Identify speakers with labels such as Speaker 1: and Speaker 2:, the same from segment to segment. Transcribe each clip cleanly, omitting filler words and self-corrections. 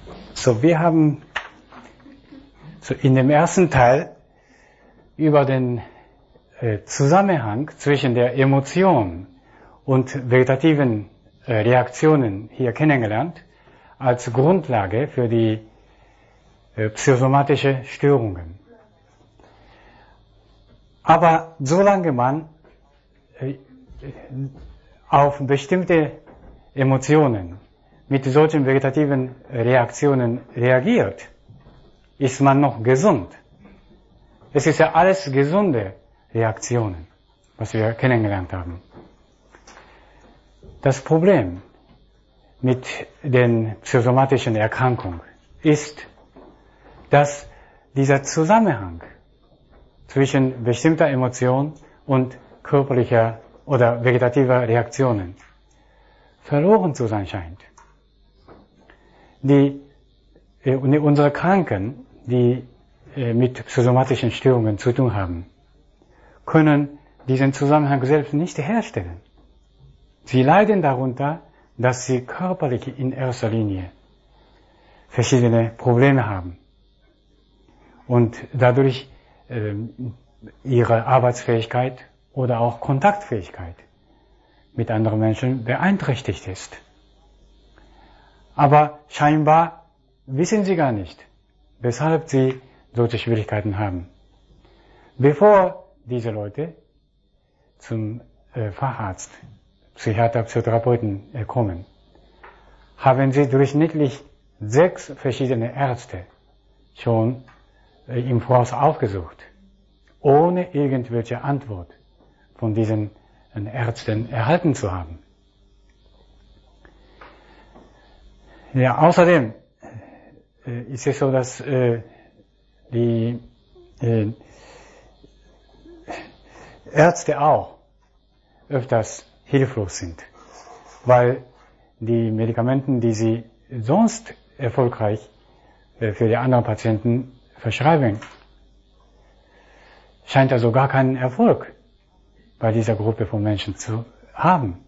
Speaker 1: So, wir haben in dem ersten Teil über den Zusammenhang zwischen der Emotion und vegetativen Reaktionen hier kennengelernt, als Grundlage für die psychosomatische Störungen. Aber solange man auf bestimmte Emotionen mit solchen vegetativen Reaktionen reagiert, ist man noch gesund. Es ist ja alles gesunde Reaktionen, was wir kennengelernt haben. Das Problem mit den psychosomatischen Erkrankungen ist, dass dieser Zusammenhang zwischen bestimmter Emotion und körperlicher oder vegetativer Reaktionen verloren zu sein scheint. Unsere Kranken, die mit psychosomatischen Störungen zu tun haben, können diesen Zusammenhang selbst nicht herstellen. Sie leiden darunter, dass sie körperlich in erster Linie verschiedene Probleme haben und dadurch ihre Arbeitsfähigkeit oder auch Kontaktfähigkeit mit anderen Menschen beeinträchtigt ist. Aber scheinbar wissen sie gar nicht, weshalb sie solche Schwierigkeiten haben. Bevor diese Leute zum Facharzt, Psychiater, Psychotherapeuten kommen, haben sie durchschnittlich 6 verschiedene Ärzte schon im Voraus aufgesucht, ohne irgendwelche Antwort von diesen Ärzten erhalten zu haben. Ja, außerdem ist es so, dass die Ärzte auch öfters hilflos sind, weil die Medikamente, die sie sonst erfolgreich für die anderen Patienten verschreiben, scheint also gar keinen Erfolg bei dieser Gruppe von Menschen zu haben.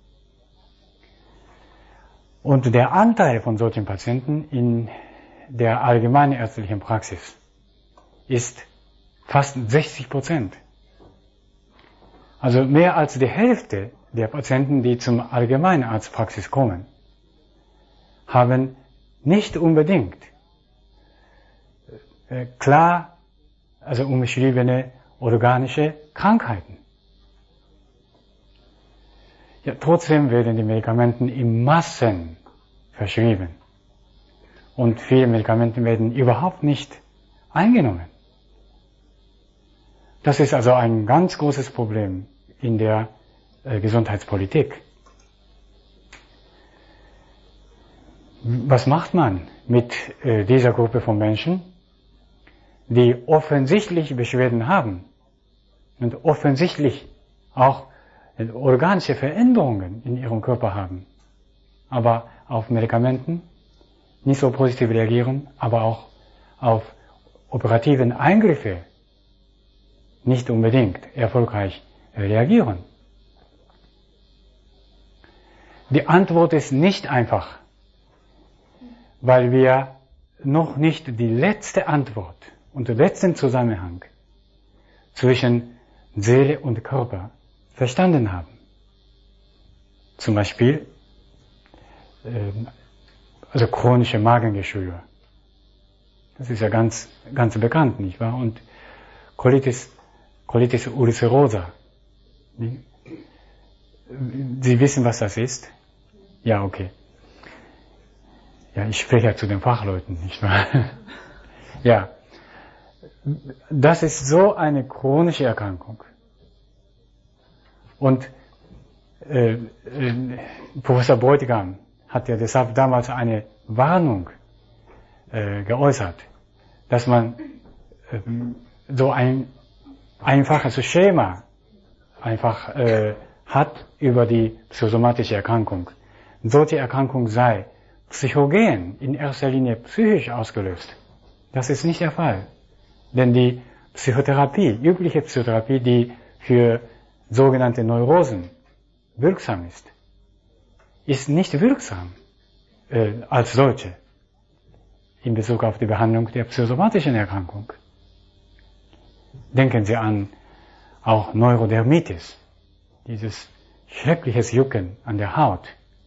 Speaker 1: Und der Anteil von solchen Patienten in der allgemeinen ärztlichen Praxis ist fast 60%. Also mehr als die Hälfte der Patienten, die zum allgemeinen Arztpraxis kommen, haben nicht unbedingt klar, also umschriebene organische Krankheiten. Ja, trotzdem werden die Medikamente in Massen verschrieben. Und viele Medikamente werden überhaupt nicht eingenommen. Das ist also ein ganz großes Problem in der Gesundheitspolitik. Was macht man mit dieser Gruppe von Menschen, die offensichtlich Beschwerden haben und offensichtlich auch organische Veränderungen in ihrem Körper haben, aber auf Medikamenten nicht so positiv reagieren, aber auch auf operativen Eingriffe nicht unbedingt erfolgreich reagieren? Die Antwort ist nicht einfach, weil wir noch nicht die letzte Antwort und den letzten Zusammenhang zwischen Seele und Körper verstanden haben. Zum Beispiel also chronische Magengeschwüre. Das ist ja ganz bekannt, nicht wahr? Und Colitis ulcerosa. Sie wissen, was das ist? Ja, okay. Ja, ich spreche ja zu den Fachleuten, nicht wahr? Ja. Das ist so eine chronische Erkrankung. Und Professor Bräutigam hat ja deshalb damals eine Warnung geäußert, dass man so ein einfaches Schema einfach hat über die psychosomatische Erkrankung. Solche Erkrankung sei psychogen, in erster Linie psychisch ausgelöst. Das ist nicht der Fall. Denn die Psychotherapie, übliche Psychotherapie, die für sogenannte Neurosen wirksam ist nicht wirksam als solche. in Bezug auf die Behandlung der psychosomatischen Erkrankung. Denken Sie an auch Neurodermitis, dieses schreckliches Jucken an der Haut.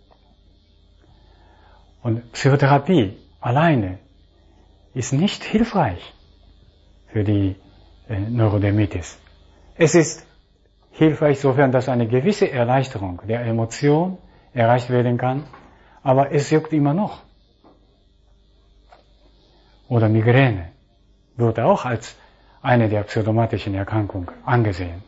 Speaker 1: Und Psychotherapie alleine ist nicht hilfreich für die Neurodermitis. Es ist hilfreich sofern, dass eine gewisse Erleichterung der Emotion erreicht werden kann, aber es juckt immer noch. Oder Migräne wird auch als eine der psychosomatischen Erkrankungen angesehen.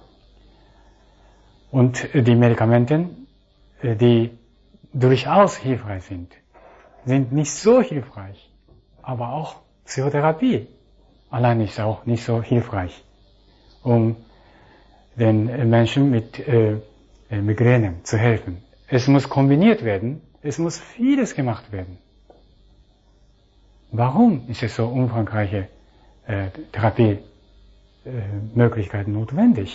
Speaker 1: Und die Medikamente, die durchaus hilfreich sind nicht so hilfreich, aber auch Psychotherapie allein ist auch nicht so hilfreich, um den Menschen mit Migräne zu helfen. Es muss kombiniert werden, es muss vieles gemacht werden. Warum ist es so umfangreiche Therapiemöglichkeiten notwendig?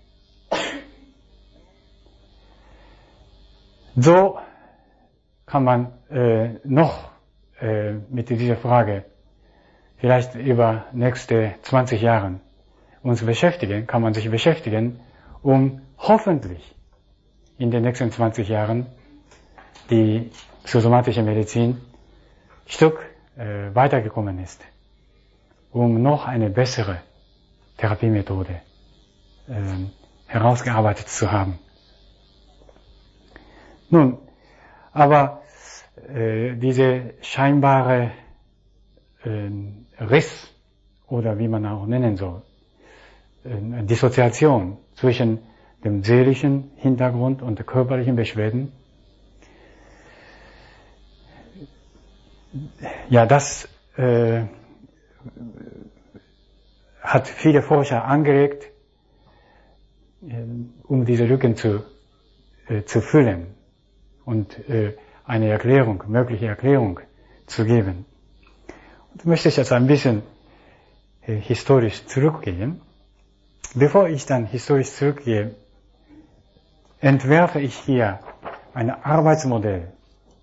Speaker 1: So kann man noch mit dieser Frage vielleicht über nächste 20 Jahre uns beschäftigen, kann man sich beschäftigen, um hoffentlich in den nächsten 20 Jahren die psychosomatische Medizin Stück weitergekommen ist, um noch eine bessere Therapiemethode herausgearbeitet zu haben. Nun, aber diese scheinbare Riss, oder wie man auch nennen soll, Dissoziation zwischen dem seelischen Hintergrund und den körperlichen Beschwerden, ja, das hat viele Forscher angeregt, um diese Lücken zu füllen und eine mögliche Erklärung zu geben. Und möchte ich jetzt ein bisschen historisch zurückgehen. Bevor ich dann historisch zurückgehe, entwerfe ich hier ein Arbeitsmodell,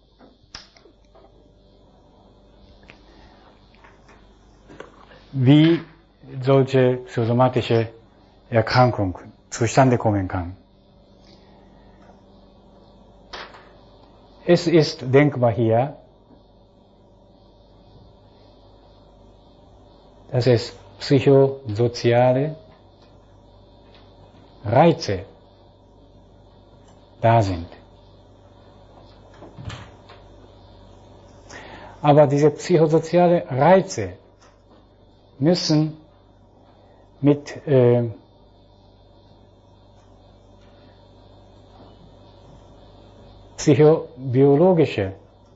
Speaker 1: wie solche psychosomatische Erkrankung zustande kommen kann. Es ist denkbar hier, dass es psychosoziale Reize da sind. Aber diese psychosoziale Reize müssen mit psychobiologische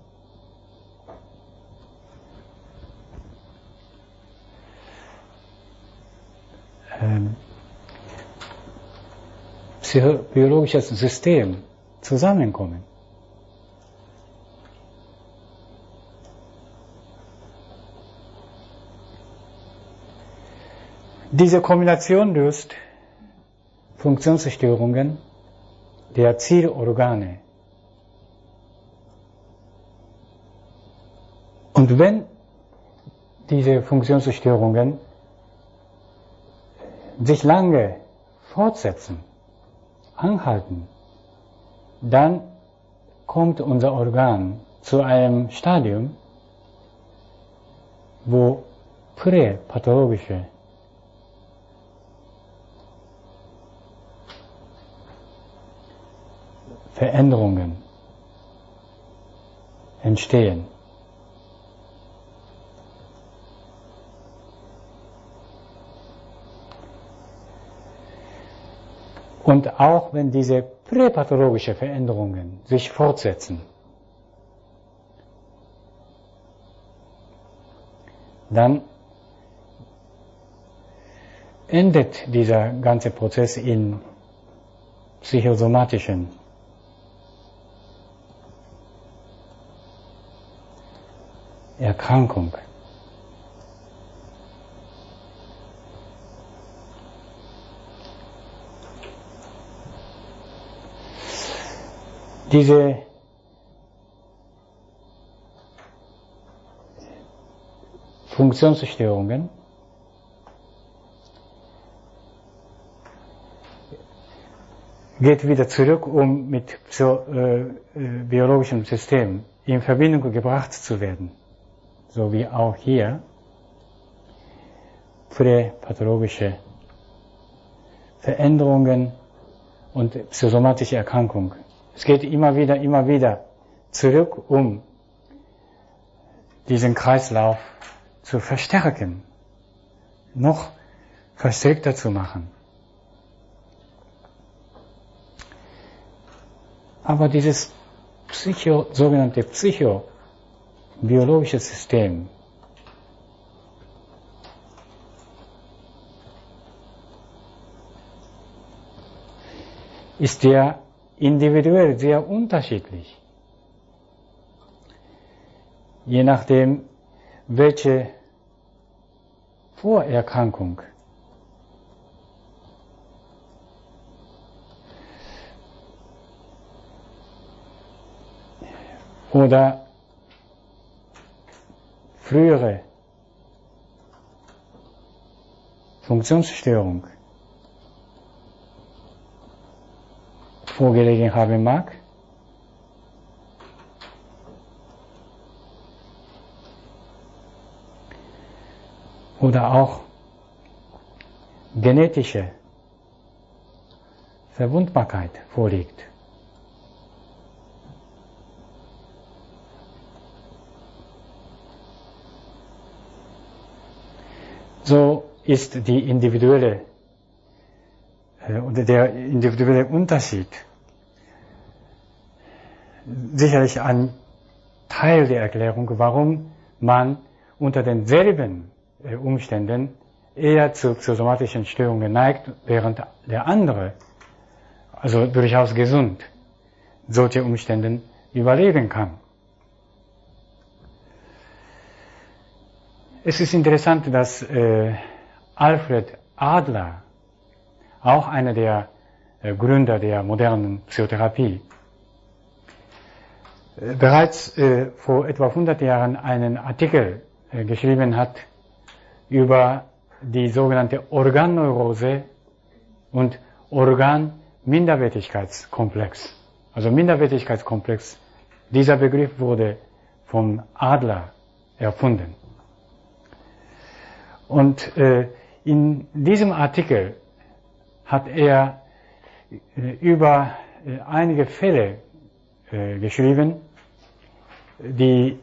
Speaker 1: psychobiologisches System zusammenkommen. Diese Kombination löst Funktionsstörungen der Zielorgane. Und wenn diese Funktionsstörungen sich lange fortsetzen, anhalten, dann kommt unser Organ zu einem Stadium, wo präpathologische Veränderungen entstehen. Und auch wenn diese präpathologischen Veränderungen sich fortsetzen, dann endet dieser ganze Prozess in psychosomatischen Erkrankung. Funktionsstörungen geht wieder zurück, um mit biologischen Systemen in Verbindung gebracht zu werden. So wie auch hier präpathologische Veränderungen und psychosomatische Erkrankungen. Es geht immer wieder zurück, um diesen Kreislauf zu verstärken, noch verstärkter zu machen. Aber dieses sogenannte psychobiologische System ist ja individuell sehr unterschiedlich. Je nachdem, welche Vorerkrankung oder frühere Funktionsstörung vorgelegen haben mag, oder auch genetische Verwundbarkeit vorliegt. So ist die individuelle oder der individuelle Unterschied sicherlich ein Teil der Erklärung, warum man unter denselben Umständen eher zu psychosomatischen Störungen neigt, während der andere, also durchaus gesund, solche Umstände überleben kann. Es ist interessant, dass Alfred Adler, auch einer der Gründer der modernen Psychotherapie, bereits vor etwa 100 Jahren einen Artikel geschrieben hat über die sogenannte Organneurose und Organminderwertigkeitskomplex. Also Minderwertigkeitskomplex, dieser Begriff wurde vom Adler erfunden. Und in diesem Artikel hat er über einige Fälle geschrieben, die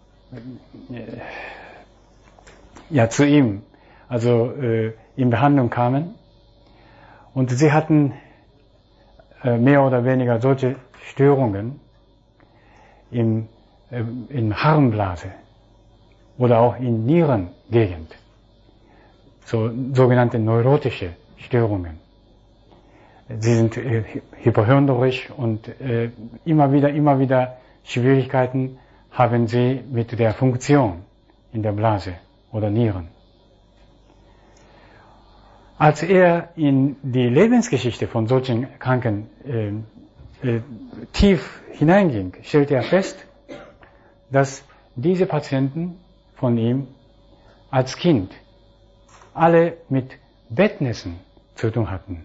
Speaker 1: zu ihm, also in Behandlung kamen, und sie hatten mehr oder weniger solche Störungen in Harnblase oder auch in Nierengegend, sogenannte neurotische Störungen. Sie sind hypochondrisch und immer wieder Schwierigkeiten haben sie mit der Funktion in der Blase oder Nieren. Als er in die Lebensgeschichte von solchen Kranken tief hineinging, stellte er fest, dass diese Patienten von ihm als Kind alle mit Bettnässen zu tun hatten.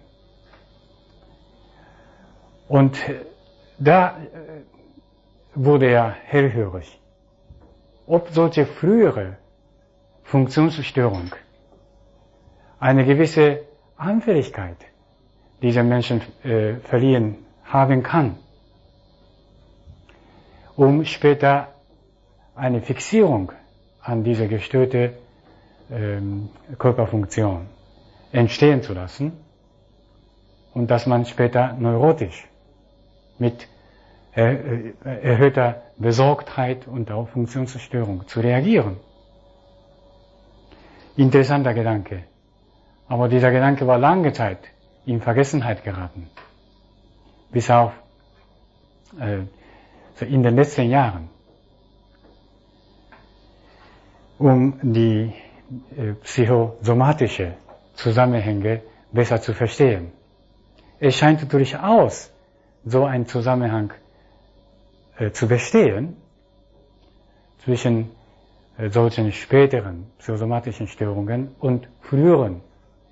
Speaker 1: Und da wurde er hellhörig, ob solche frühere Funktionsstörung eine gewisse Anfälligkeit dieser Menschen verliehen haben kann, um später eine Fixierung an diese gestörte Körperfunktion entstehen zu lassen und dass man später neurotisch mit erhöhter Besorgtheit und auch Funktionsstörung zu reagieren. Interessanter Gedanke. Aber dieser Gedanke war lange Zeit in Vergessenheit geraten. Bis auf in den letzten Jahren. Um die psychosomatische Zusammenhänge besser zu verstehen. Es scheint durchaus so ein Zusammenhang zu bestehen zwischen solchen späteren psychosomatischen Störungen und früheren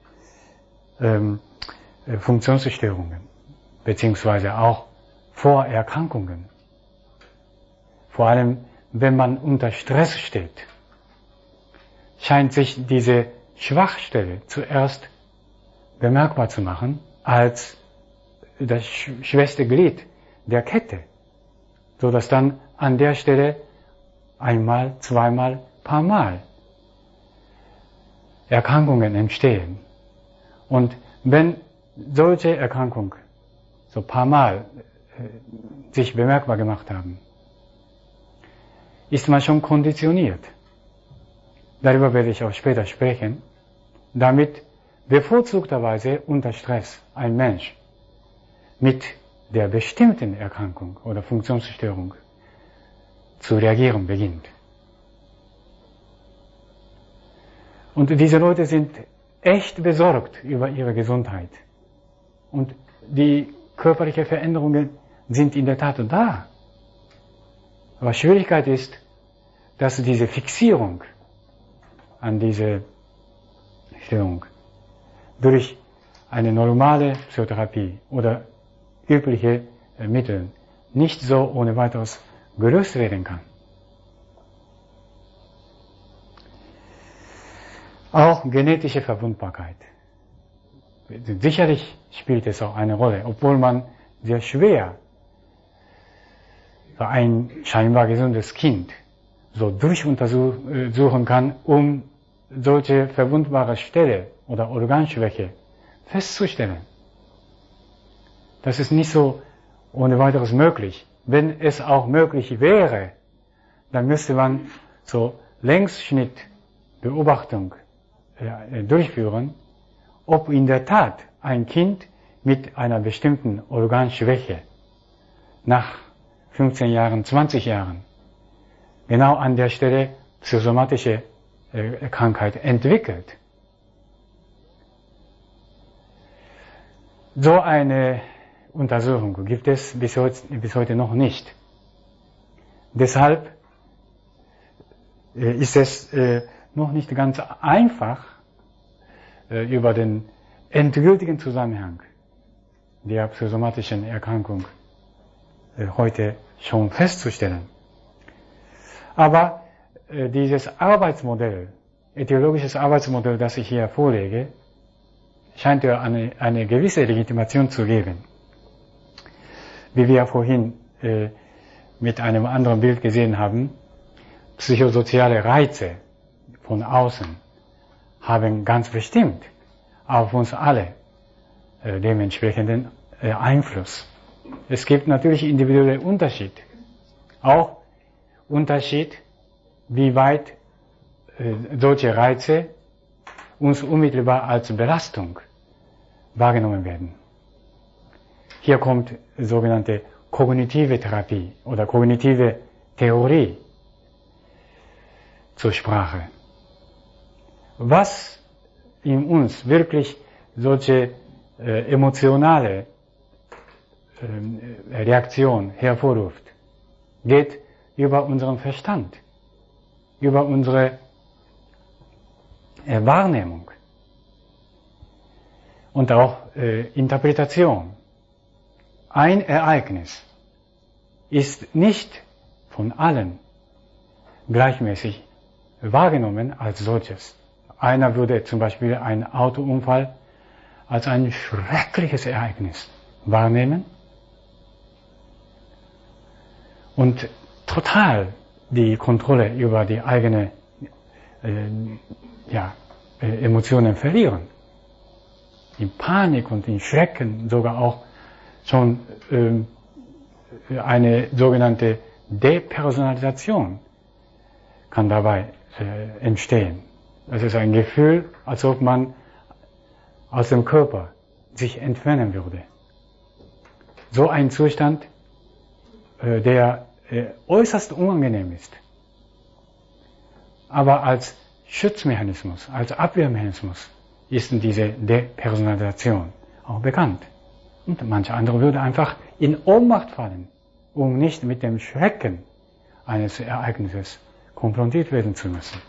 Speaker 1: Funktionsstörungen, beziehungsweise auch Vorerkrankungen. Vor allem, wenn man unter Stress steht, scheint sich diese Schwachstelle zuerst bemerkbar zu machen als das schwächste Glied der Kette, so dass dann an der Stelle einmal, zweimal, paarmal Erkrankungen entstehen. Und wenn solche Erkrankungen so paarmal sich bemerkbar gemacht haben, ist man schon konditioniert. Darüber werde ich auch später sprechen, damit bevorzugterweise unter Stress ein Mensch mit der bestimmten Erkrankung oder Funktionsstörung zu reagieren beginnt. Und diese Leute sind echt besorgt über ihre Gesundheit. Und die körperlichen Veränderungen sind in der Tat da. Aber Schwierigkeit ist, dass diese Fixierung an diese Störung durch eine normale Psychotherapie oder übliche Mittel nicht so ohne weiteres gelöst werden kann. Auch genetische Verwundbarkeit. Sicherlich spielt es auch eine Rolle, obwohl man sehr schwer für ein scheinbar gesundes Kind so durchuntersuchen kann, um solche verwundbare Stelle oder Organschwäche festzustellen. Das ist nicht so ohne weiteres möglich. Wenn es auch möglich wäre, dann müsste man so Längsschnittbeobachtung durchführen, ob in der Tat ein Kind mit einer bestimmten Organschwäche nach 15 Jahren, 20 Jahren genau an der Stelle psychosomatische Krankheit entwickelt. So eine Untersuchung gibt es bis heute noch nicht. Deshalb ist es noch nicht ganz einfach, über den endgültigen Zusammenhang der psychosomatischen Erkrankung heute schon festzustellen. Aber dieses Arbeitsmodell, etiologisches Arbeitsmodell, das ich hier vorlege, scheint ja eine gewisse Legitimation zu geben. Wie wir vorhin mit einem anderen Bild gesehen haben, psychosoziale Reize von außen haben ganz bestimmt auf uns alle dementsprechenden Einfluss. Es gibt natürlich individuelle Unterschied. Auch Unterschied, wie weit solche Reize uns unmittelbar als Belastung wahrgenommen werden. Hier kommt sogenannte kognitive Therapie oder kognitive Theorie zur Sprache. Was in uns wirklich solche emotionale Reaktion hervorruft, geht über unseren Verstand, über unsere Wahrnehmung und auch Interpretation. Ein Ereignis ist nicht von allen gleichmäßig wahrgenommen als solches. Einer würde zum Beispiel einen Autounfall als ein schreckliches Ereignis wahrnehmen und total die Kontrolle über die eigenen Emotionen verlieren. In Panik und in Schrecken sogar auch schon eine sogenannte Depersonalisation kann dabei entstehen. Das ist ein Gefühl, als ob man aus dem Körper sich entfernen würde. So ein Zustand, der äußerst unangenehm ist, aber als Schutzmechanismus, als Abwehrmechanismus ist diese Depersonalisation auch bekannt. Und manche andere würde einfach in Ohnmacht fallen, um nicht mit dem Schrecken eines Ereignisses konfrontiert werden zu müssen.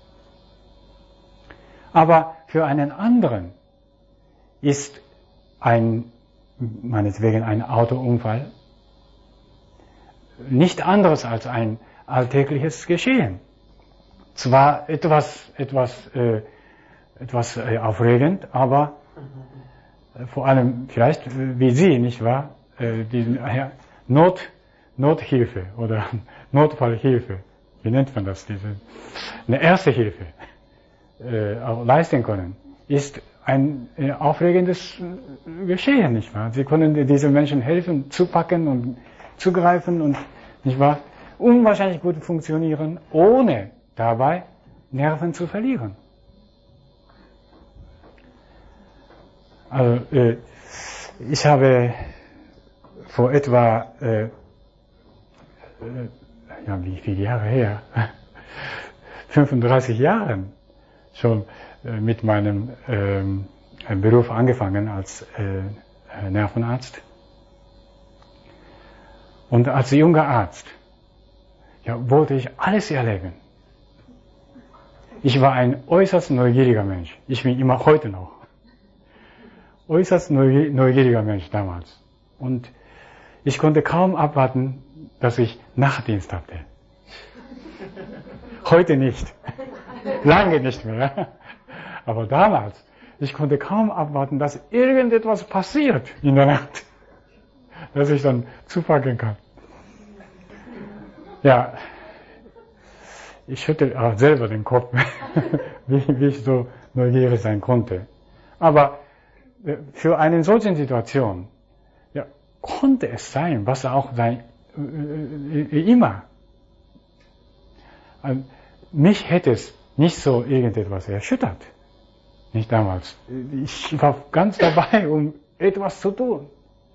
Speaker 1: Aber für einen anderen ist meinetwegen ein Autounfall nicht anderes als ein alltägliches Geschehen. Zwar etwas aufregend, aber vor allem vielleicht wie Sie, nicht wahr? Die Nothilfe oder Notfallhilfe, wie nennt man das? Eine Erste Hilfe auch leisten können, ist ein aufregendes Geschehen, nicht wahr? Sie können diesen Menschen helfen, zupacken und zugreifen und, nicht wahr, unwahrscheinlich gut funktionieren, ohne dabei Nerven zu verlieren. Also, ich habe vor etwa, wie viele Jahre her? 35 Jahren schon mit meinem Beruf angefangen als Nervenarzt. Und als junger Arzt wollte ich alles erleben. Ich war ein äußerst neugieriger Mensch. Ich bin immer heute noch. Äußerst neugieriger Mensch damals. Und ich konnte kaum abwarten, dass ich Nachtdienst hatte. Heute nicht. Lange nicht mehr. Aber damals, ich konnte kaum abwarten, dass irgendetwas passiert in der Nacht, dass ich dann zupacken kann. Ja, ich schüttel auch selber den Kopf, wie ich so neugierig sein konnte. Aber für eine solche Situation, konnte es sein, was auch sein, immer. Mich hätte es nicht so irgendetwas erschüttert. Nicht damals. Ich war ganz dabei, um etwas zu tun.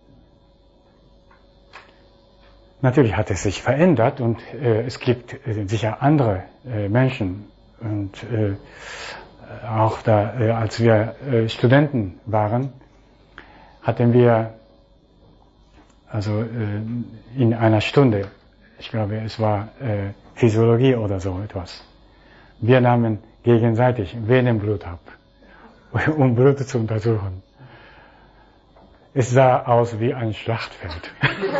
Speaker 1: Natürlich hat es sich verändert und es gibt sicher andere Menschen. Und auch da, als wir Studenten waren, hatten wir also in einer Stunde, ich glaube es war Physiologie oder so etwas, wir nahmen gegenseitig Venenblut ab, um Blut zu untersuchen. Es sah aus wie ein Schlachtfeld.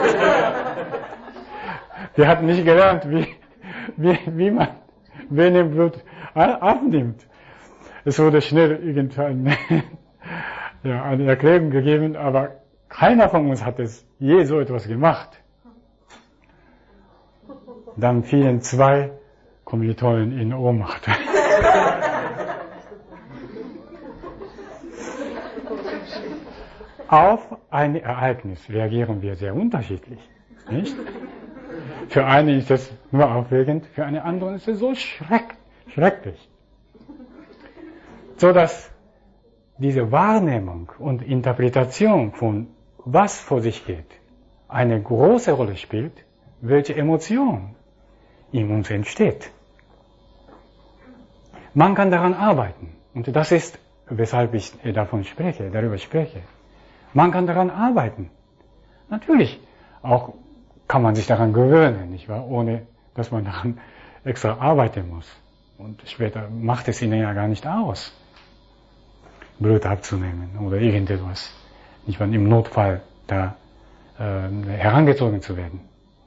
Speaker 1: Wir hatten nicht gelernt, wie man Venenblut abnimmt. Es wurde schnell irgendeine eine Erklärung gegeben, aber keiner von uns hat es je so etwas gemacht. Dann fielen 2 Kommilitonen in Ohnmacht. Auf ein Ereignis reagieren wir sehr unterschiedlich, nicht? Für einen ist es nur aufregend, für einen anderen ist es so schrecklich. So dass diese Wahrnehmung und Interpretation von was vor sich geht, eine große Rolle spielt, welche Emotion in uns entsteht. Man kann daran arbeiten. Und das ist, weshalb ich darüber spreche. Man kann daran arbeiten. Natürlich, auch kann man sich daran gewöhnen, nicht wahr? Ohne, dass man daran extra arbeiten muss. Und später macht es ihnen ja gar nicht aus, Blut abzunehmen oder irgendetwas. Nicht wahr? Im Notfall da herangezogen zu werden.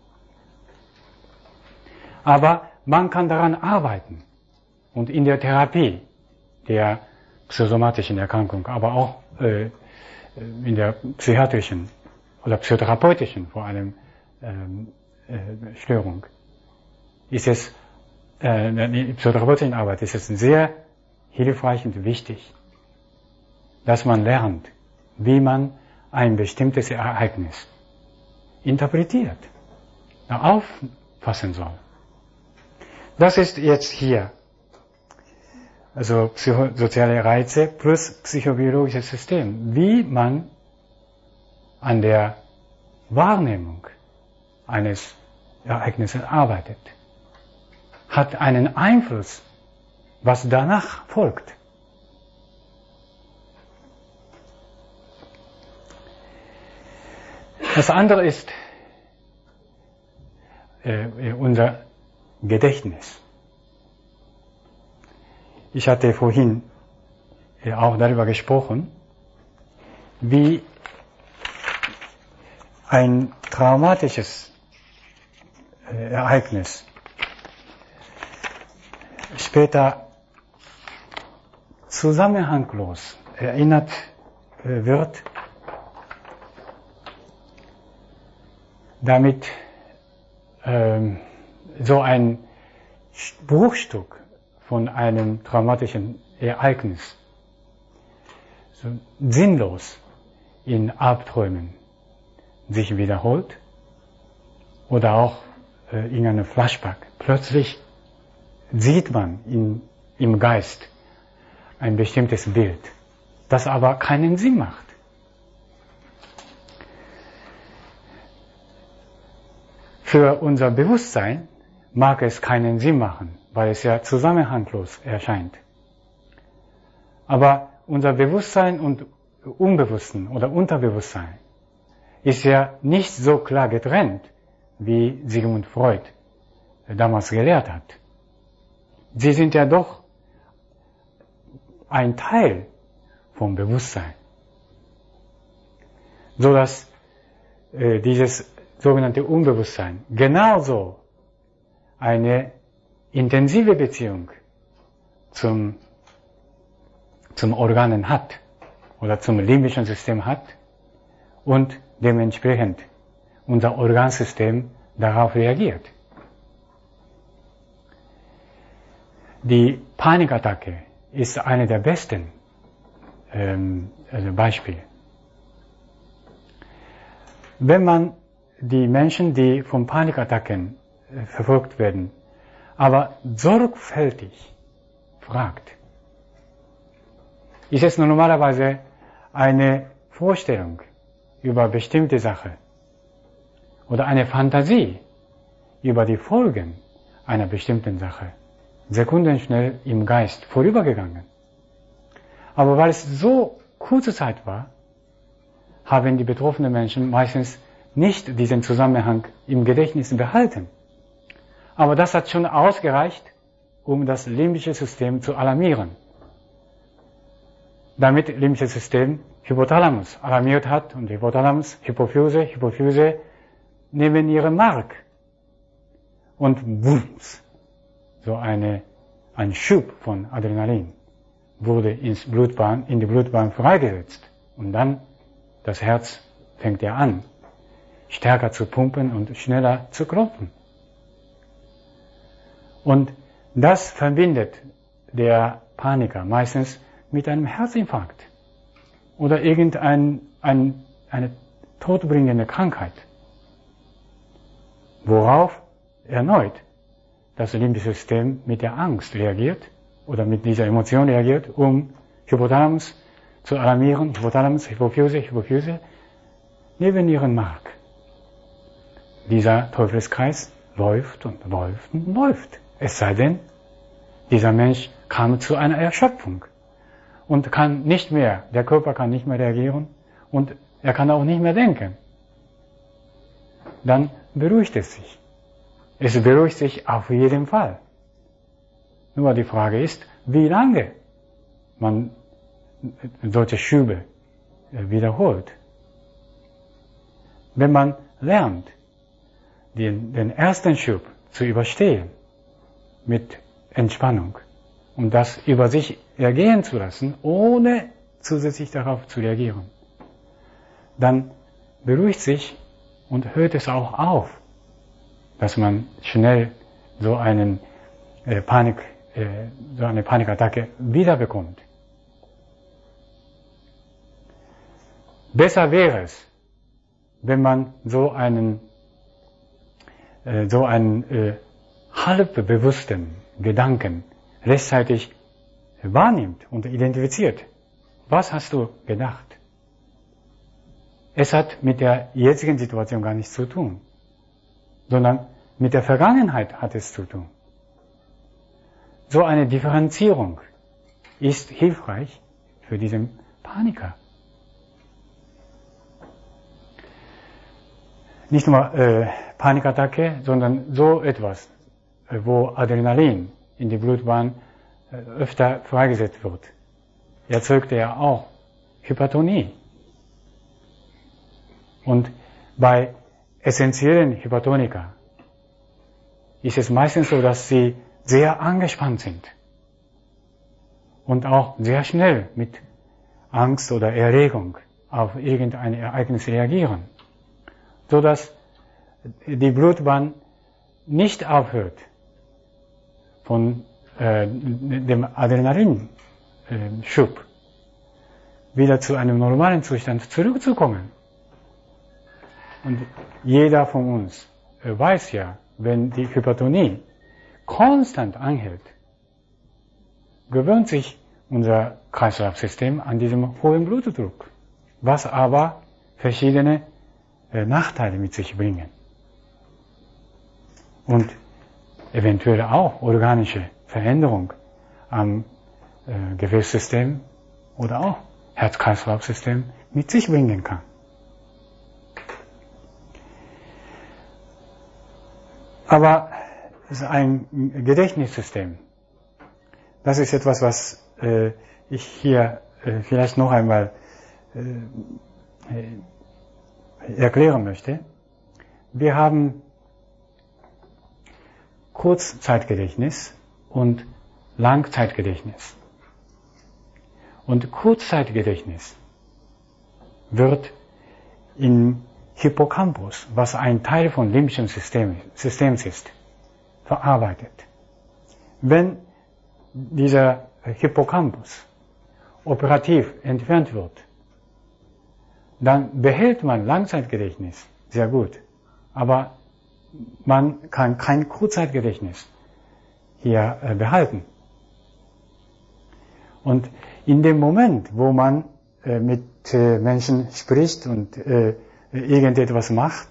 Speaker 1: Aber man kann daran arbeiten. Und in der Therapie der psychosomatischen Erkrankung, aber auch in der psychiatrischen oder psychotherapeutischen vor allem Störung, ist es, in der psychotherapeutischen Arbeit ist es sehr hilfreich und wichtig, dass man lernt, wie man ein bestimmtes Ereignis interpretiert, auffassen soll. Das ist jetzt hier, also psychosoziale Reize plus psychobiologisches System, wie man an der Wahrnehmung eines Ereignisses arbeitet, hat einen Einfluss, was danach folgt. Das andere ist unser Gedächtnis. Ich hatte vorhin auch darüber gesprochen, wie ein traumatisches Ereignis später zusammenhanglos erinnert wird, damit so ein Bruchstück von einem traumatischen Ereignis so sinnlos in Albträumen sich wiederholt oder auch in einem Flashback. Plötzlich sieht man im Geist ein bestimmtes Bild, das aber keinen Sinn macht. Für unser Bewusstsein mag es keinen Sinn machen, weil es ja zusammenhanglos erscheint. Aber unser Bewusstsein und Unbewusstsein oder Unterbewusstsein ist ja nicht so klar getrennt, wie Sigmund Freud damals gelehrt hat. Sie sind ja doch ein Teil vom Bewusstsein, so dass dieses sogenannte Unbewusstsein genauso eine intensive Beziehung zum Organen hat oder zum limbischen System hat und dementsprechend unser Organsystem darauf reagiert. Die Panikattacke ist eine der besten Beispiele. Wenn man die Menschen, die von Panikattacken verfolgt werden, aber sorgfältig fragt, ist es normalerweise eine Vorstellung über bestimmte Sache oder eine Fantasie über die Folgen einer bestimmten Sache sekundenschnell im Geist vorübergegangen. Aber weil es so kurze Zeit war, haben die betroffenen Menschen meistens nicht diesen Zusammenhang im Gedächtnis behalten. Aber das hat schon ausgereicht, um das limbische System zu alarmieren. Damit limbisches System Hypothalamus alarmiert hat und Hypothalamus, Hypophyse neben ihrem Mark. Und wumms, so ein Schub von Adrenalin wurde in die Blutbahn freigesetzt. Und dann das Herz fängt ja an, stärker zu pumpen und schneller zu klopfen. Und das verbindet der Paniker meistens mit einem Herzinfarkt oder eine todbringende Krankheit, worauf erneut das limbische System mit der Angst reagiert oder mit dieser Emotion reagiert, um Hypothalamus zu alarmieren, Hypothalamus, Hypophyse, neben ihren Mark. Dieser Teufelskreis läuft und läuft und läuft. Es sei denn, dieser Mensch kam zu einer Erschöpfung und der Körper kann nicht mehr reagieren und er kann auch nicht mehr denken. Dann beruhigt es sich. Es beruhigt sich auf jeden Fall. Nur die Frage ist, wie lange man solche Schübe wiederholt. Wenn man lernt, den ersten Schub zu überstehen mit Entspannung und das über sich ergehen zu lassen, ohne zusätzlich darauf zu reagieren, dann beruhigt sich und hört es auch auf, dass man schnell so eine Panikattacke wiederbekommt. Besser wäre es, wenn man so einen halbbewussten Gedanken rechtzeitig wahrnimmt und identifiziert. Was hast du gedacht? Es hat mit der jetzigen Situation gar nichts zu tun, sondern mit der Vergangenheit hat es zu tun. So eine Differenzierung ist hilfreich für diesen Paniker. Nicht nur Panikattacke, sondern so etwas, wo Adrenalin in die Blutbahn öfter freigesetzt wird, erzeugt er auch Hypertonie. Und bei essentiellen Hypertoniker ist es meistens so, dass sie sehr angespannt sind und auch sehr schnell mit Angst oder Erregung auf irgendein Ereignis reagieren, so dass die Blutbahn nicht aufhört, von dem Adrenalinschub wieder zu einem normalen Zustand zurückzukommen. Und jeder von uns weiß ja, wenn die Hypertonie konstant anhält, gewöhnt sich unser Kreislaufsystem an diesem hohen Blutdruck, was aber verschiedene Nachteile mit sich bringen. Und eventuell auch organische Veränderung am Gefäßsystem oder auch Herz-Kreislauf-System mit sich bringen kann. Aber es ist ein Gedächtnissystem. Das ist etwas, was ich hier vielleicht noch einmal erklären möchte. Wir haben Kurzzeitgedächtnis und Langzeitgedächtnis. Und Kurzzeitgedächtnis wird im Hippocampus, was ein Teil von limbischen Systems ist, verarbeitet. Wenn dieser Hippocampus operativ entfernt wird, dann behält man Langzeitgedächtnis sehr gut, aber man kann kein Kurzzeitgedächtnis hier behalten. Und in dem Moment, wo man mit Menschen spricht und irgendetwas macht,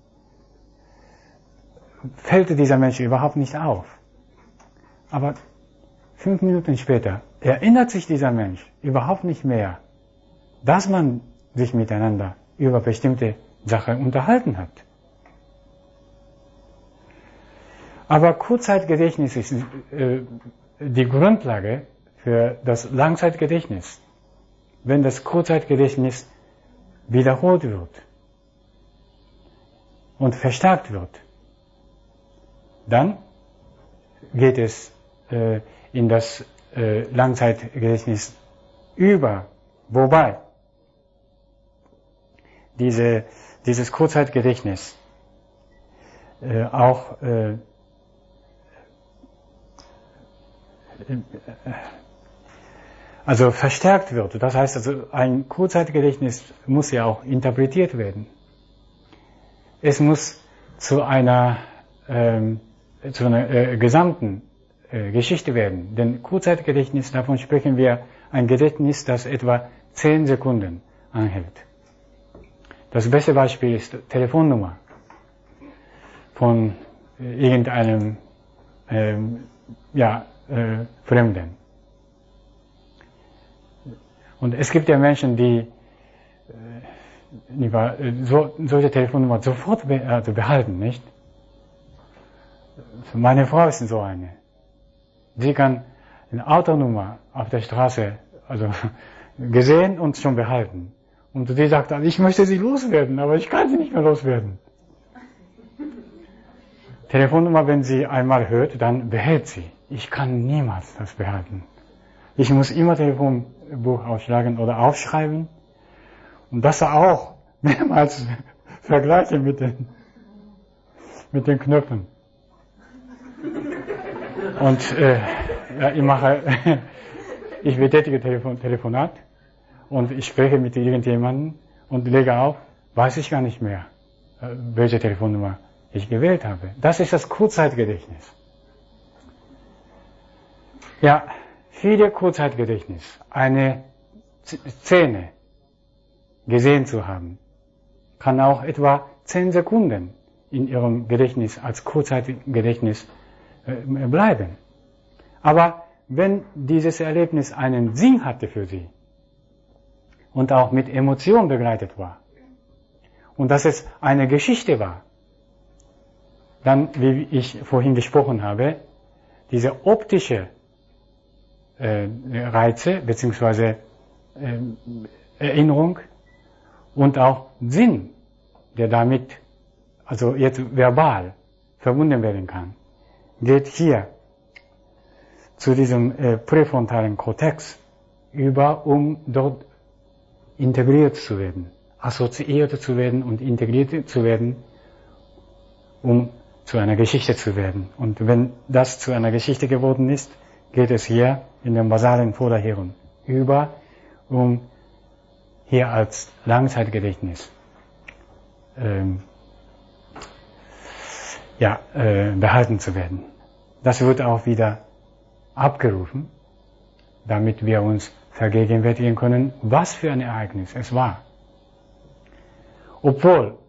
Speaker 1: fällt dieser Mensch überhaupt nicht auf. Aber 5 Minuten später erinnert sich dieser Mensch überhaupt nicht mehr, dass man sich miteinander über bestimmte Sachen unterhalten hat. Aber Kurzzeitgedächtnis ist die Grundlage für das Langzeitgedächtnis. Wenn das Kurzzeitgedächtnis wiederholt wird und verstärkt wird, dann geht es in das Langzeitgedächtnis über. Wobei dieses Kurzzeitgedächtnis auch also verstärkt wird. Das heißt also, ein Kurzzeitgedächtnis muss ja auch interpretiert werden. Es muss zu einer gesamten Geschichte werden. Denn Kurzzeitgedächtnis, davon sprechen wir, ein Gedächtnis, das etwa 10 Sekunden anhält. Das beste Beispiel ist Telefonnummer von irgendeinem Fremden. Und es gibt ja Menschen, die solche Telefonnummer sofort behalten, nicht? Meine Frau ist so eine. Sie kann eine Autonummer auf der Straße gesehen und schon behalten. Und sie sagt, ich möchte sie loswerden, aber ich kann sie nicht mehr loswerden. Telefonnummer, wenn sie einmal hört, dann behält sie. Ich kann niemals das behalten. Ich muss immer Telefonbuch ausschlagen oder aufschreiben und das auch mehrmals vergleichen mit den Knöpfen. Und ich betätige Telefonat und ich spreche mit irgendjemandem und lege auf, weiß ich gar nicht mehr, welche Telefonnummer ich gewählt habe. Das ist das Kurzzeitgedächtnis. Ja, viele Kurzzeitgedächtnis, eine Szene gesehen zu haben, kann auch etwa 10 Sekunden in ihrem Gedächtnis als Kurzzeitgedächtnis bleiben. Aber wenn dieses Erlebnis einen Sinn hatte für sie und auch mit Emotion begleitet war und dass es eine Geschichte war, dann, wie ich vorhin gesprochen habe, diese optische Reize bzw. Erinnerung und auch Sinn, der damit, also jetzt verbal verbunden werden kann, geht hier zu diesem präfrontalen Kortex über, um dort integriert zu werden, assoziiert zu werden und integriert zu werden, um zu einer Geschichte zu werden. Und wenn das zu einer Geschichte geworden ist, geht es hier in dem basalen Vorderhirn über, um hier als Langzeitgedächtnis behalten zu werden. Das wird auch wieder abgerufen, damit wir uns vergegenwärtigen können, was für ein Ereignis es war. Obwohl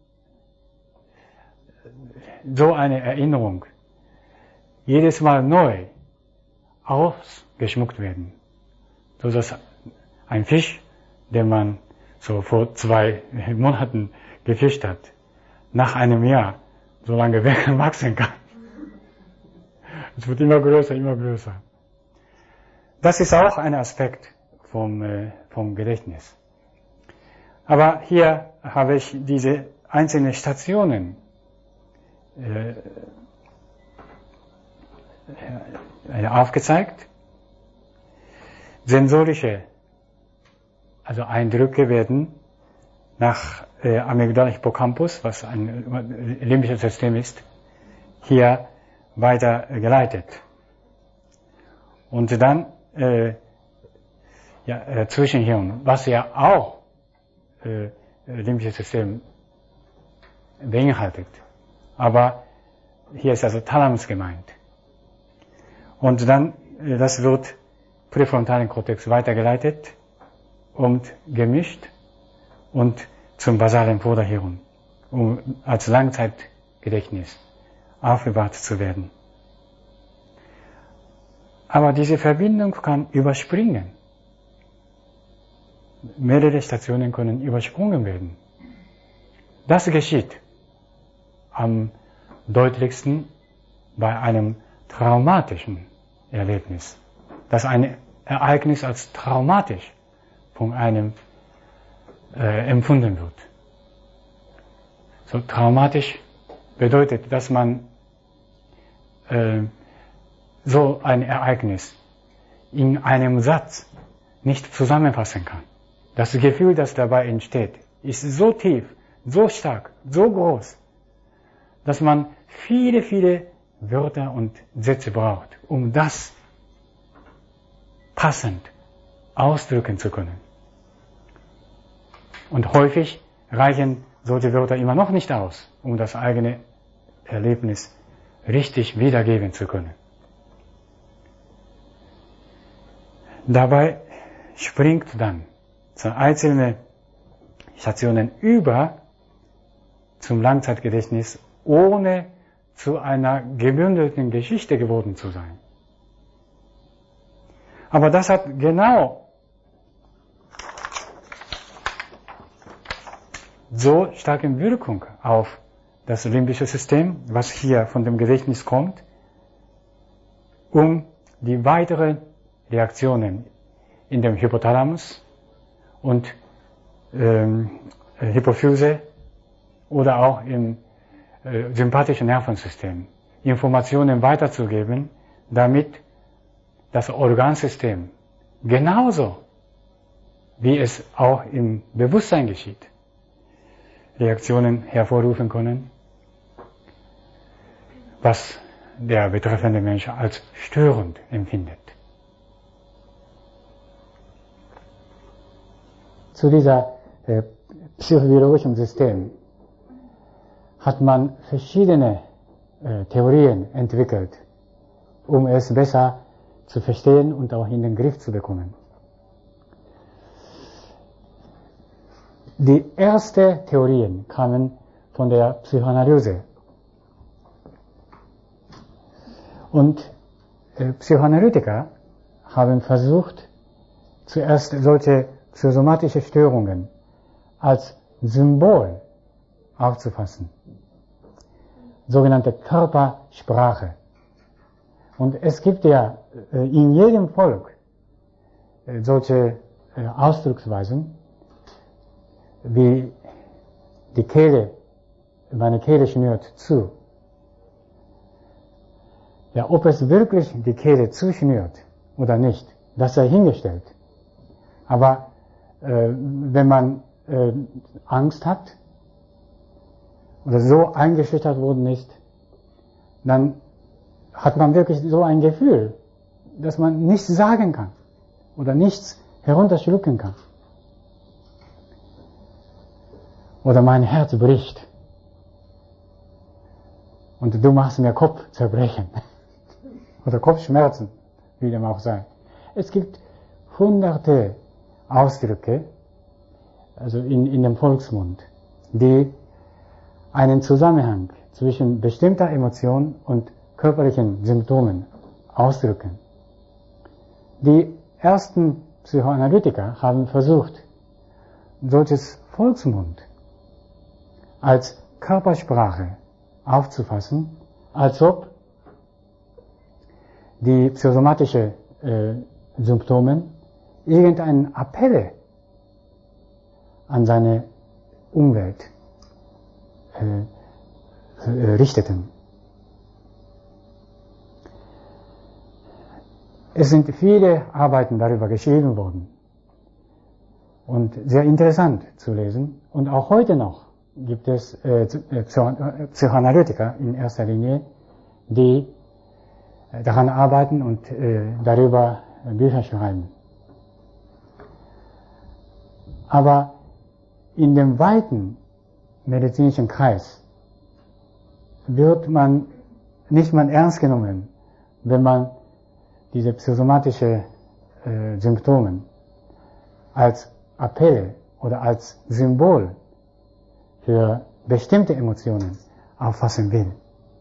Speaker 1: so eine Erinnerung jedes Mal neu ausgeschmückt werden, so dass ein Fisch, den man so vor 2 Monaten gefischt hat, nach einem Jahr so lange wachsen kann. Es wird immer größer, immer größer. Das ist auch ein Aspekt vom Gedächtnis. Aber hier habe ich diese einzelnen Stationen aufgezeigt. Sensorische, also Eindrücke werden nach Amygdala-Hippocampus, was ein limbisches System ist, hier weitergeleitet. Und dann Zwischenhirn, was ja auch limbisches System beinhaltet. Aber hier ist also Thalamus gemeint. Und dann, das wird präfrontalen Kortex weitergeleitet und gemischt und zum basalen Vorderhirn, um als Langzeitgedächtnis aufbewahrt zu werden. Aber diese Verbindung kann überspringen. Mehrere Stationen können übersprungen werden. Das geschieht am deutlichsten bei einem traumatischen Erlebnis, dass ein Ereignis als traumatisch von einem empfunden wird. So traumatisch bedeutet, dass man so ein Ereignis in einem Satz nicht zusammenfassen kann. Das Gefühl, das dabei entsteht, ist so tief, so stark, so groß, dass man viele, viele Wörter und Sätze braucht, um das passend ausdrücken zu können. Und häufig reichen solche Wörter immer noch nicht aus, um das eigene Erlebnis richtig wiedergeben zu können. Dabei springt dann zu einzelnen Stationen über zum Langzeitgedächtnis, ohne zu einer gebündelten Geschichte geworden zu sein. Aber das hat genau so starke Wirkung auf das limbische System, was hier von dem Gedächtnis kommt, um die weiteren Reaktionen in dem Hypothalamus und Hypophyse oder auch im sympathischen Nervensystem Informationen weiterzugeben, damit das Organsystem genauso wie es auch im Bewusstsein geschieht, Reaktionen hervorrufen können, was der betreffende Mensch als störend empfindet. Zu dieser psychobiologischen System hat man verschiedene Theorien entwickelt, um es besser zu verstehen und auch in den Griff zu bekommen. Die ersten Theorien kamen von der Psychoanalyse. Und Psychoanalytiker haben versucht, zuerst solche psychosomatische Störungen als Symbol aufzufassen, sogenannte Körpersprache. Und es gibt ja in jedem Volk solche Ausdrucksweisen, wie die Kehle, meine Kehle schnürt zu. Ja, ob es wirklich die Kehle zuschnürt oder nicht, das sei hingestellt. Aber wenn man Angst hat oder so eingeschüchtert worden ist, dann hat man wirklich so ein Gefühl, dass man nichts sagen kann oder nichts herunterschlucken kann. Oder mein Herz bricht und du machst mir Kopfzerbrechen oder Kopfschmerzen, wie dem auch sei. Es gibt hunderte Ausdrücke, also in dem Volksmund, die einen Zusammenhang zwischen bestimmter Emotion und körperlichen Symptomen ausdrücken. Die ersten Psychoanalytiker haben versucht, solches Volksmund als Körpersprache aufzufassen, als ob die psychosomatischen Symptome irgendeinen Appell an seine Umwelt richteten. Es sind viele Arbeiten darüber geschrieben worden und sehr interessant zu lesen. Und auch heute noch gibt es Psychoanalytiker in erster Linie, die daran arbeiten und darüber Bücher schreiben. Aber in dem weiten medizinischen Kreis wird man nicht mal ernst genommen, wenn man diese psychosomatischen Symptome als Appelle oder als Symbol für bestimmte Emotionen auffassen will.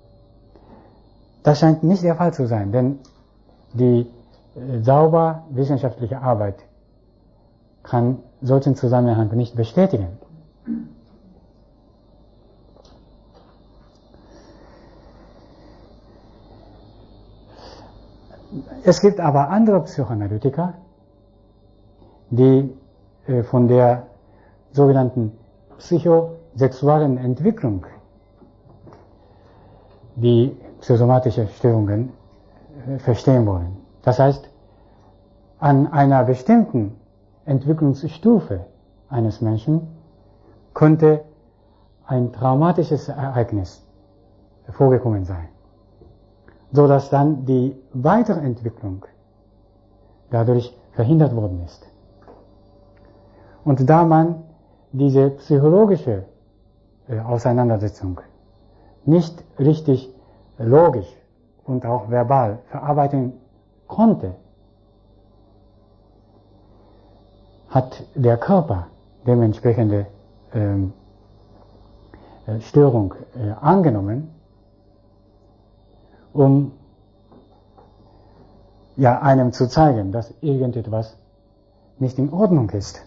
Speaker 1: Das scheint nicht der Fall zu sein, denn die sauber wissenschaftliche Arbeit kann solchen Zusammenhang nicht bestätigen. Es gibt aber andere Psychoanalytiker, die von der sogenannten psychosexuellen Entwicklung die psychosomatischen Störungen verstehen wollen. Das heißt, an einer bestimmten Entwicklungsstufe eines Menschen könnte ein traumatisches Ereignis vorgekommen sein, so dass dann die weitere Entwicklung dadurch verhindert worden ist. Und da man diese psychologische Auseinandersetzung nicht richtig logisch und auch verbal verarbeiten konnte, hat der Körper dementsprechende Störung angenommen, um ja einem zu zeigen, dass irgendetwas nicht in Ordnung ist.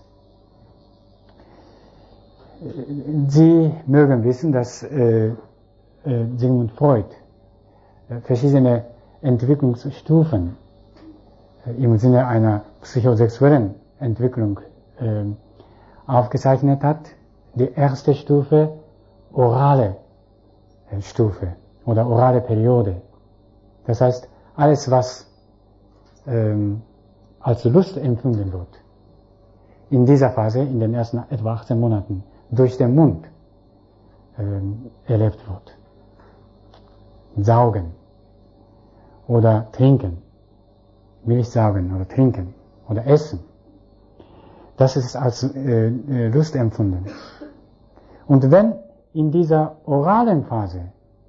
Speaker 1: Sie mögen wissen, dass Sigmund Freud verschiedene Entwicklungsstufen im Sinne einer psychosexuellen Entwicklung aufgezeichnet hat. Die erste Stufe, orale Stufe oder orale Periode. Das heißt, alles, was als Lust empfunden wird, in dieser Phase, in den ersten etwa 18 Monaten, durch den Mund erlebt wird. Saugen oder trinken, Milch saugen oder trinken oder essen. Das ist als Lust empfunden. Und wenn in dieser oralen Phase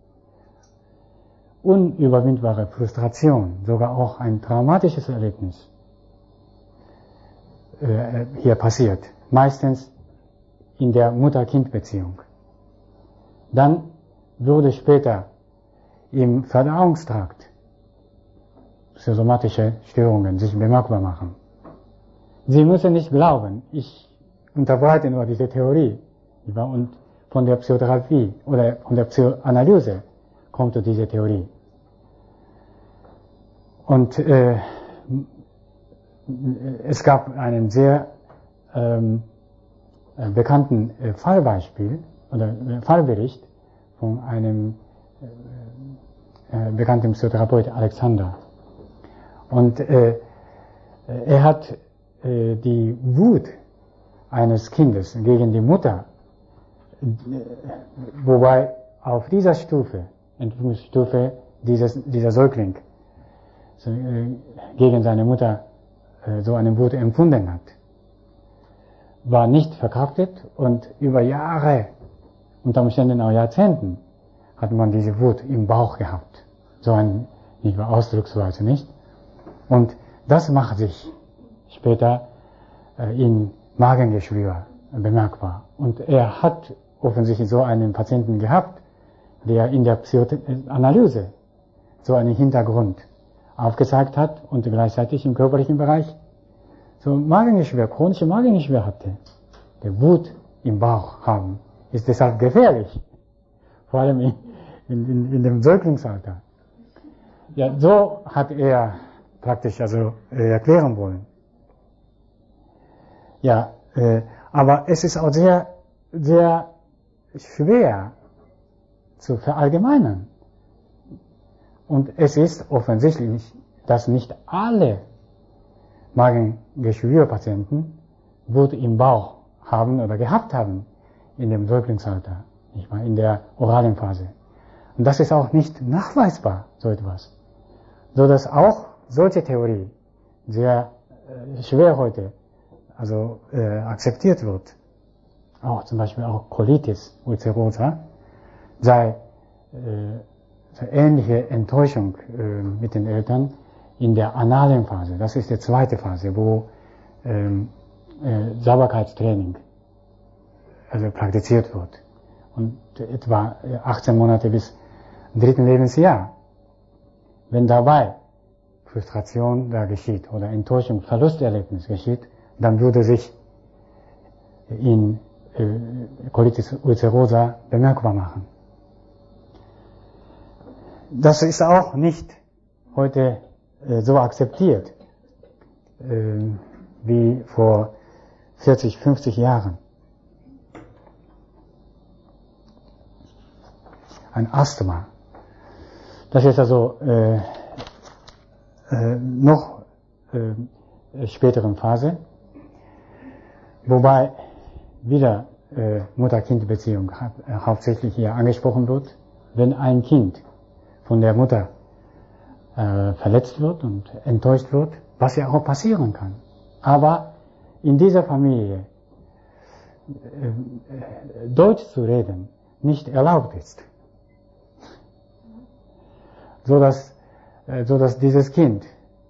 Speaker 1: unüberwindbare Frustration, sogar auch ein traumatisches Erlebnis hier passiert, meistens in der Mutter-Kind-Beziehung, dann würde später im Verdauungstrakt psychosomatische Störungen sich bemerkbar machen. Sie müssen nicht glauben, ich unterbreite nur diese Theorie, und von der Psychotherapie oder von der Psychoanalyse kommt diese Theorie. Und es gab einen sehr bekannten Fallbeispiel oder Fallbericht von einem bekannten Psychotherapeut Alexander. Und er hat die Wut eines Kindes gegen die Mutter, wobei auf dieser Stufe, Entwicklungsstufe, dieser Säugling gegen seine Mutter so eine Wut empfunden hat, war nicht verkraftet, und über Jahre, unter Umständen auch Jahrzehnten, hat man diese Wut im Bauch gehabt. So ein, nicht mehr Ausdrucksweise, nicht? Und das macht sich später in Magengeschwür bemerkbar. Und er hat offensichtlich so einen Patienten gehabt, der in der Psychoanalyse so einen Hintergrund aufgezeigt hat und gleichzeitig im körperlichen Bereich so Magengeschwür, chronische Magengeschwür hatte. Der Wut im Bauch haben ist deshalb gefährlich, vor allem in dem Säuglingsalter. Ja, so hat er praktisch also erklären wollen. Ja, aber es ist auch sehr, sehr schwer zu verallgemeinern. Und es ist offensichtlich, dass nicht alle Magengeschwürpatienten Wut im Bauch haben oder gehabt haben in dem Säuglingsalter, nicht wahr, in der oralen Phase. Und das ist auch nicht nachweisbar, so etwas. So dass auch solche Theorie sehr schwer heute also akzeptiert wird. Auch zum Beispiel auch Colitis ulcerosa sei ähnliche Enttäuschung mit den Eltern in der analen Phase. Das ist die zweite Phase, wo Sauberkeitstraining also praktiziert wird. Und etwa 18 Monate bis 3. Lebensjahr. Wenn dabei Frustration da geschieht oder Enttäuschung, Verlusterlebnis geschieht, dann würde sich in Colitis ulcerosa bemerkbar machen. Das ist auch nicht heute so akzeptiert wie vor 40, 50 Jahren. Ein Asthma. Das ist also noch späteren Phase, wobei wieder Mutter-Kind-Beziehung hauptsächlich hier angesprochen wird. Wenn ein Kind von der Mutter verletzt wird und enttäuscht wird, was ja auch passieren kann. Aber in dieser Familie Deutsch zu reden nicht erlaubt ist. So dass dieses Kind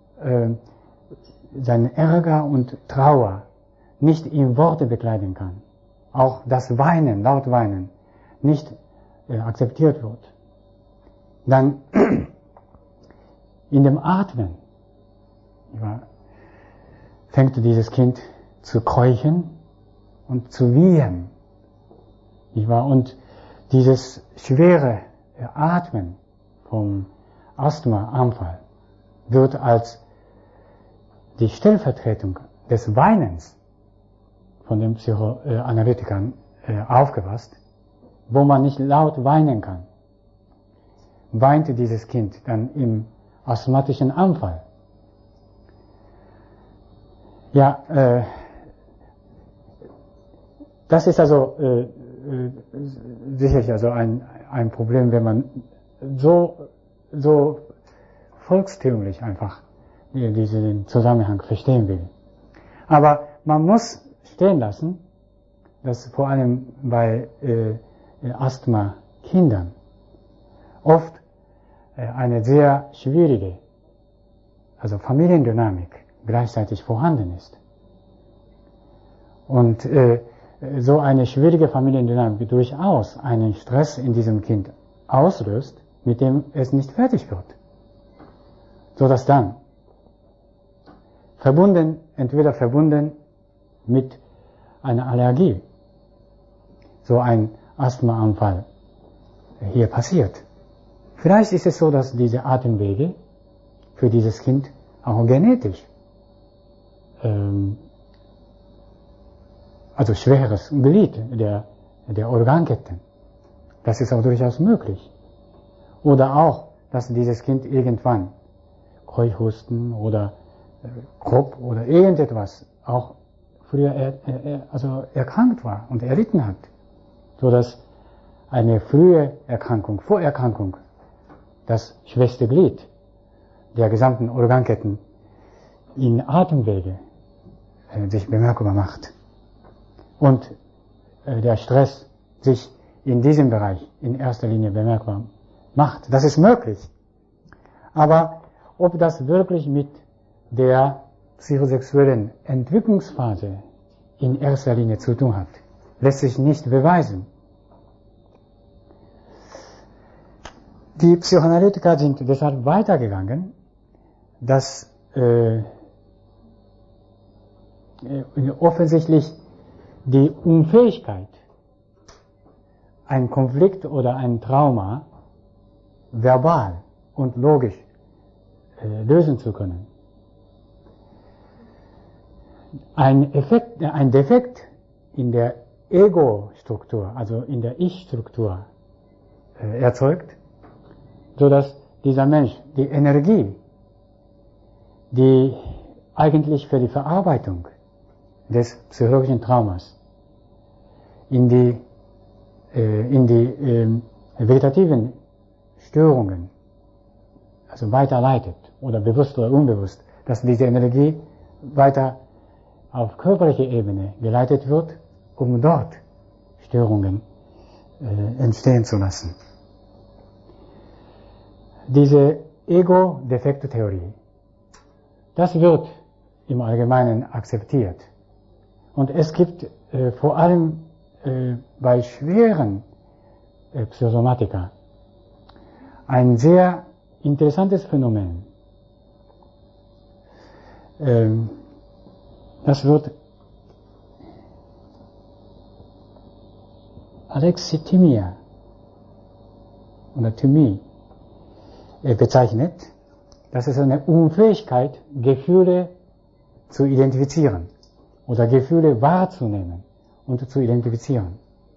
Speaker 1: seinen Ärger und Trauer nicht in Worte bekleiden kann. Auch das Weinen, laut Weinen, nicht akzeptiert wird. Dann in dem Atmen fängt dieses Kind zu keuchen und zu wiehern. Und dieses schwere Atmen vom Asthmaanfall wird als die Stellvertretung des Weinens von den Psychoanalytikern aufgefasst, wo man nicht laut weinen kann. Weint dieses Kind dann im asthmatischen Anfall. Ja, das ist also sicherlich also ein Problem, wenn man so volkstümlich einfach diesen Zusammenhang verstehen will. Aber man muss stehen lassen, dass vor allem bei Asthma-Kindern oft eine sehr schwierige, also Familiendynamik gleichzeitig vorhanden ist. Und so eine schwierige Familiendynamik durchaus einen Stress in diesem Kind auslöst, mit dem es nicht fertig wird. So dass dann entweder verbunden mit einer Allergie, so ein Asthmaanfall hier passiert. Vielleicht ist es so, dass diese Atemwege für dieses Kind auch genetisch also schweres Glied der Organketten. Das ist auch durchaus möglich. Oder auch, dass dieses Kind irgendwann Keuchhusten oder Kropf oder irgendetwas auch früher also erkrankt war und erlitten hat, so dass eine frühe Erkrankung, Vorerkrankung, das schwächste Glied der gesamten Organketten in Atemwege sich bemerkbar macht und der Stress sich in diesem Bereich in erster Linie bemerkbar macht. Das ist möglich. Aber ob das wirklich mit der psychosexuellen Entwicklungsphase in erster Linie zu tun hat, lässt sich nicht beweisen. Die Psychoanalytiker sind deshalb weitergegangen, dass offensichtlich die Unfähigkeit, einen Konflikt oder ein Trauma verbal und logisch lösen zu können, ein Defekt in der Ego-Struktur, also in der Ich-Struktur erzeugt, so dass dieser Mensch die Energie, die eigentlich für die Verarbeitung des psychologischen Traumas in die vegetativen Störungen also weiterleitet oder bewusst oder unbewusst, dass diese Energie weiter auf körperlicher Ebene geleitet wird, um dort Störungen entstehen zu lassen. Diese Ego-Defekte-Theorie, das wird im Allgemeinen akzeptiert. Und es gibt vor allem bei schweren Psychosomatika ein sehr interessantes Phänomen. Das wird Alexithymia oder Thymie bezeichnet. Das ist eine Unfähigkeit, Gefühle zu identifizieren oder Gefühle wahrzunehmen und zu identifizieren.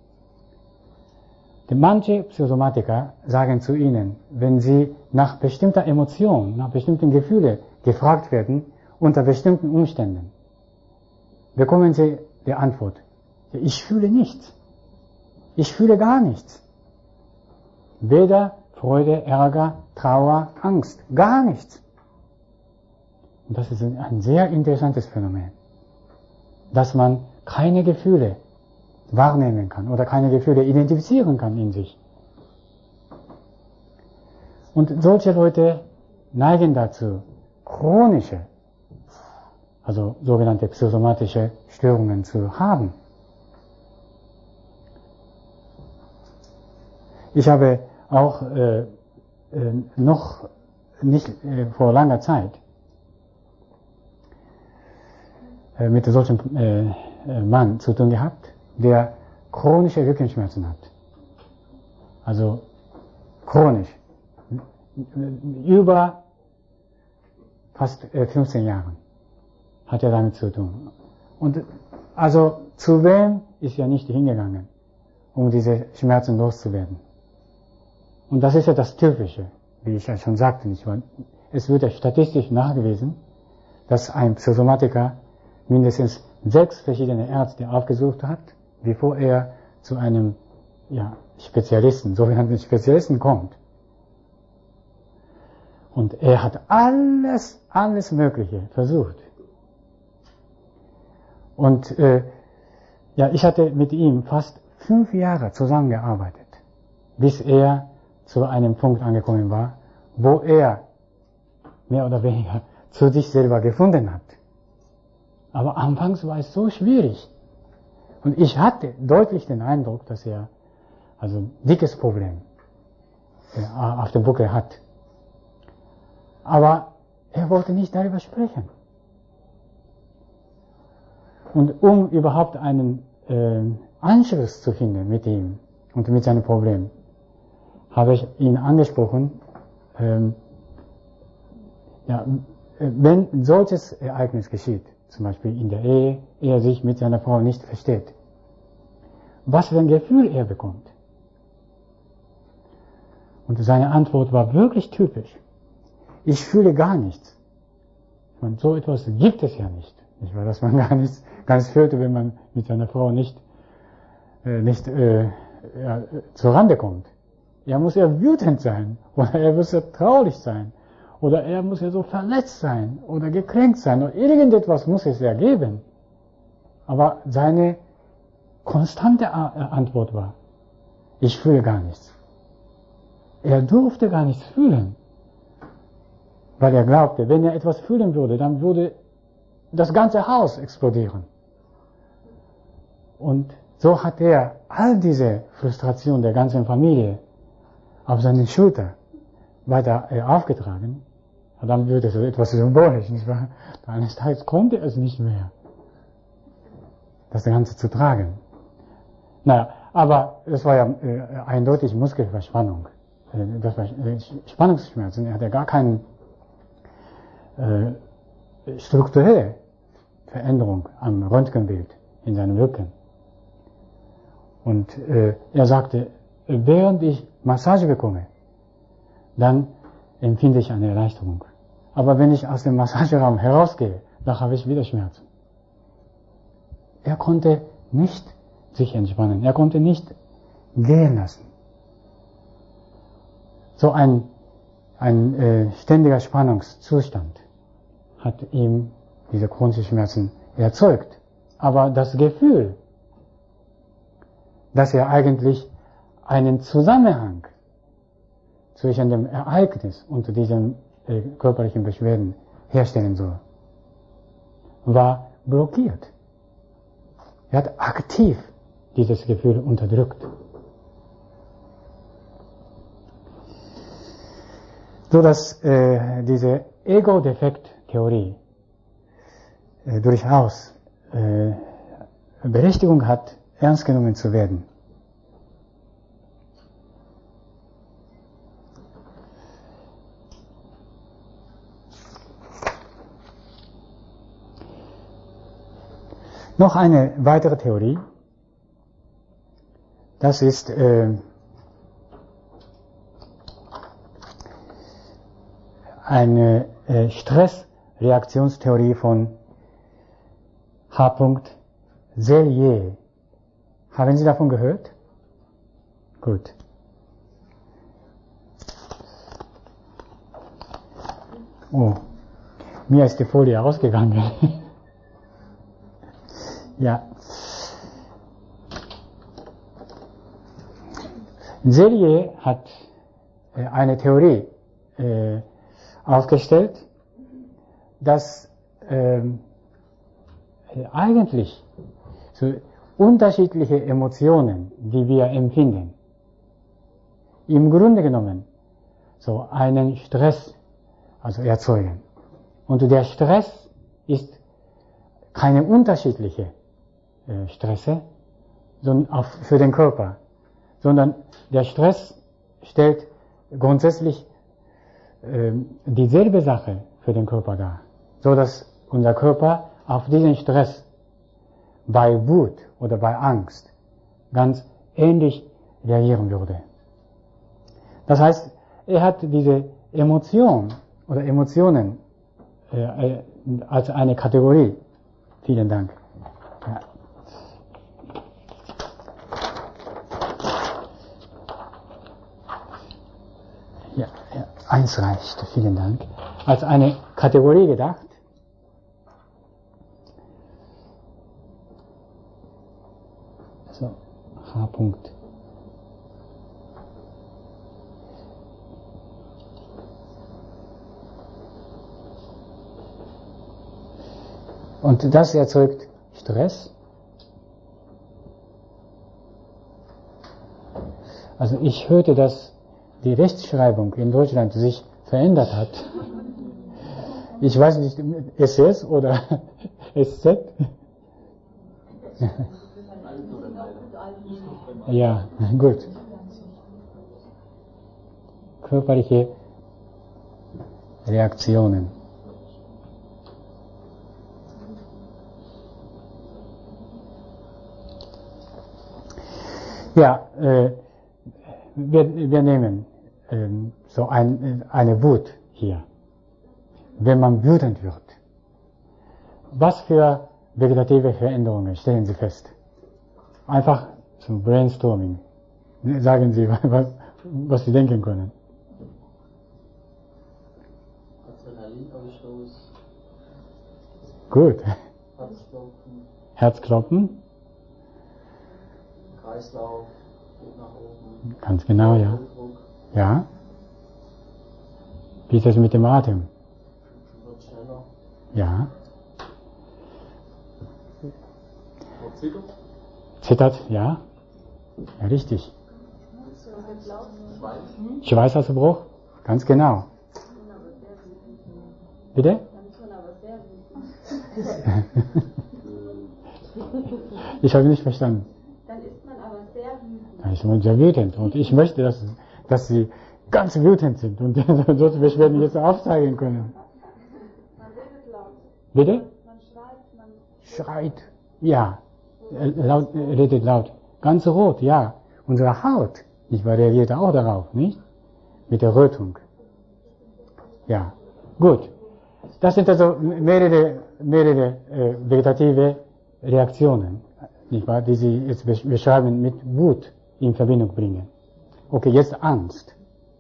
Speaker 1: Denn manche Psychosomatiker sagen zu Ihnen, wenn Sie nach bestimmter Emotion, nach bestimmten Gefühlen gefragt werden, unter bestimmten Umständen, bekommen Sie die Antwort, ich fühle nichts. Ich fühle gar nichts. Weder Freude, Ärger, Trauer, Angst, gar nichts. Und das ist ein sehr interessantes Phänomen, dass man keine Gefühle wahrnehmen kann oder keine Gefühle identifizieren kann in sich. Und solche Leute neigen dazu, chronische, also sogenannte psychosomatische Störungen zu haben. Ich habe auch noch nicht vor langer Zeit mit solchen Mann zu tun gehabt, der chronische Rückenschmerzen hat. Also chronisch. Über fast 15 Jahren hat er damit zu tun. Und also zu wem ist er nicht hingegangen, um diese Schmerzen loszuwerden? Und das ist ja das Typische, wie ich ja schon sagte, nicht wahr? Es wird ja statistisch nachgewiesen, dass ein Psychosomatiker mindestens 6 verschiedene Ärzte aufgesucht hat, bevor er zu einem Spezialisten, sogenannten Spezialisten kommt. Und er hat alles Mögliche versucht. Und ich hatte mit ihm fast 5 Jahre zusammengearbeitet, bis er zu einem Punkt angekommen war, wo er mehr oder weniger zu sich selber gefunden hat. Aber anfangs war es so schwierig. Und ich hatte deutlich den Eindruck, dass er also ein dickes Problem auf dem Buckel hat. Aber er wollte nicht darüber sprechen. Und um überhaupt einen Anschluss zu finden mit ihm und mit seinem Problem, habe ich ihn angesprochen, Ja, wenn ein solches Ereignis geschieht, zum Beispiel in der Ehe, er sich mit seiner Frau nicht versteht, was für ein Gefühl er bekommt. Und seine Antwort war wirklich typisch. Ich fühle gar nichts. Und so etwas gibt es ja nicht. Nicht wahr, dass man gar nichts fühlte, wenn man mit seiner Frau nicht zurande kommt. Er muss ja wütend sein, oder er muss ja traurig sein, oder er muss ja so verletzt sein, oder gekränkt sein, oder irgendetwas muss es ja geben. Aber seine konstante Antwort war, ich fühle gar nichts. Er durfte gar nichts fühlen, weil er glaubte, wenn er etwas fühlen würde, dann würde das ganze Haus explodieren. Und so hat er all diese Frustration der ganzen Familie auf seinen Schultern weiter aufgetragen. Und dann würde es etwas symbolisch, nicht wahr? Eines Tages konnte es nicht mehr, das Ganze zu tragen. Naja, aber es war ja eindeutig Muskelverspannung. Das war Spannungsschmerzen. Er hatte gar keine strukturelle Veränderung am Röntgenbild in seinem Rücken. Und er sagte, während ich Massage bekomme, dann empfinde ich eine Erleichterung. Aber wenn ich aus dem Massageraum herausgehe, dann habe ich wieder Schmerzen. Er konnte nicht sich entspannen. Er konnte nicht gehen lassen. So ein ständiger Spannungszustand hat ihm diese chronischen Schmerzen erzeugt. Aber das Gefühl, dass er eigentlich einen Zusammenhang zwischen dem Ereignis und diesen körperlichen Beschwerden herstellen soll, war blockiert. Er hat aktiv dieses Gefühl unterdrückt. So dass diese Ego-Defekt-Theorie durchaus Berechtigung hat, ernst genommen zu werden. Noch eine weitere Theorie, das ist eine Stressreaktionstheorie von H. Selye. Haben Sie davon gehört? Gut. Oh, mir ist die Folie ausgegangen. Ja. Selye hat eine Theorie aufgestellt, dass eigentlich so unterschiedliche Emotionen, die wir empfinden, im Grunde genommen so einen Stress erzeugen. Und der Stress ist keine unterschiedliche Stresse für den Körper, sondern der Stress stellt grundsätzlich dieselbe Sache für den Körper dar, so dass unser Körper auf diesen Stress bei Wut oder bei Angst ganz ähnlich reagieren würde. Das heißt, er hat diese Emotion oder Emotionen als eine Kategorie. Vielen Dank. Ja. Ja, eins reicht. Vielen Dank. Als eine Kategorie gedacht. So, H. Und das erzeugt Stress. Also ich hörte, dass die Rechtschreibung in Deutschland sich verändert hat. Ich weiß nicht, SS oder SZ? Ja, gut. Körperliche Reaktionen. Ja, wir nehmen so eine Wut hier. Wenn man wütend wird, was für vegetative Veränderungen stellen Sie fest? Einfach zum Brainstorming. Sagen Sie, was Sie denken können.
Speaker 2: Adrenalinausstoß.
Speaker 1: Gut.
Speaker 2: Herzklopfen.
Speaker 1: Herzklopfen.
Speaker 2: Kreislauf geht nach oben.
Speaker 1: Ganz genau, ja.
Speaker 2: Blutdruck
Speaker 1: Ja. Wie ist das mit dem Atem?
Speaker 2: wird schneller.
Speaker 1: Ja.
Speaker 2: Zittert.
Speaker 1: Zittert, ja. Ja, richtig. Schweißausbruch, ganz genau. Bitte? Ich habe nicht verstanden.
Speaker 3: Dann ist man aber sehr wütend.
Speaker 1: Dann ist man sehr wütend. Und ich möchte, dass Sie ganz wütend sind und solche Beschwerden jetzt aufzeigen können.
Speaker 3: Man redet laut.
Speaker 1: Bitte?
Speaker 3: Man schreit, man...
Speaker 1: Schreit. Ja. Redet laut. Ganz rot, ja. Unsere Haut, reagiert auch darauf, nicht? Mit der Rötung. Ja. Gut. Das sind also mehrere vegetative Reaktionen, nicht wahr, die Sie jetzt beschreiben mit Wut in Verbindung bringen. Okay, jetzt Angst.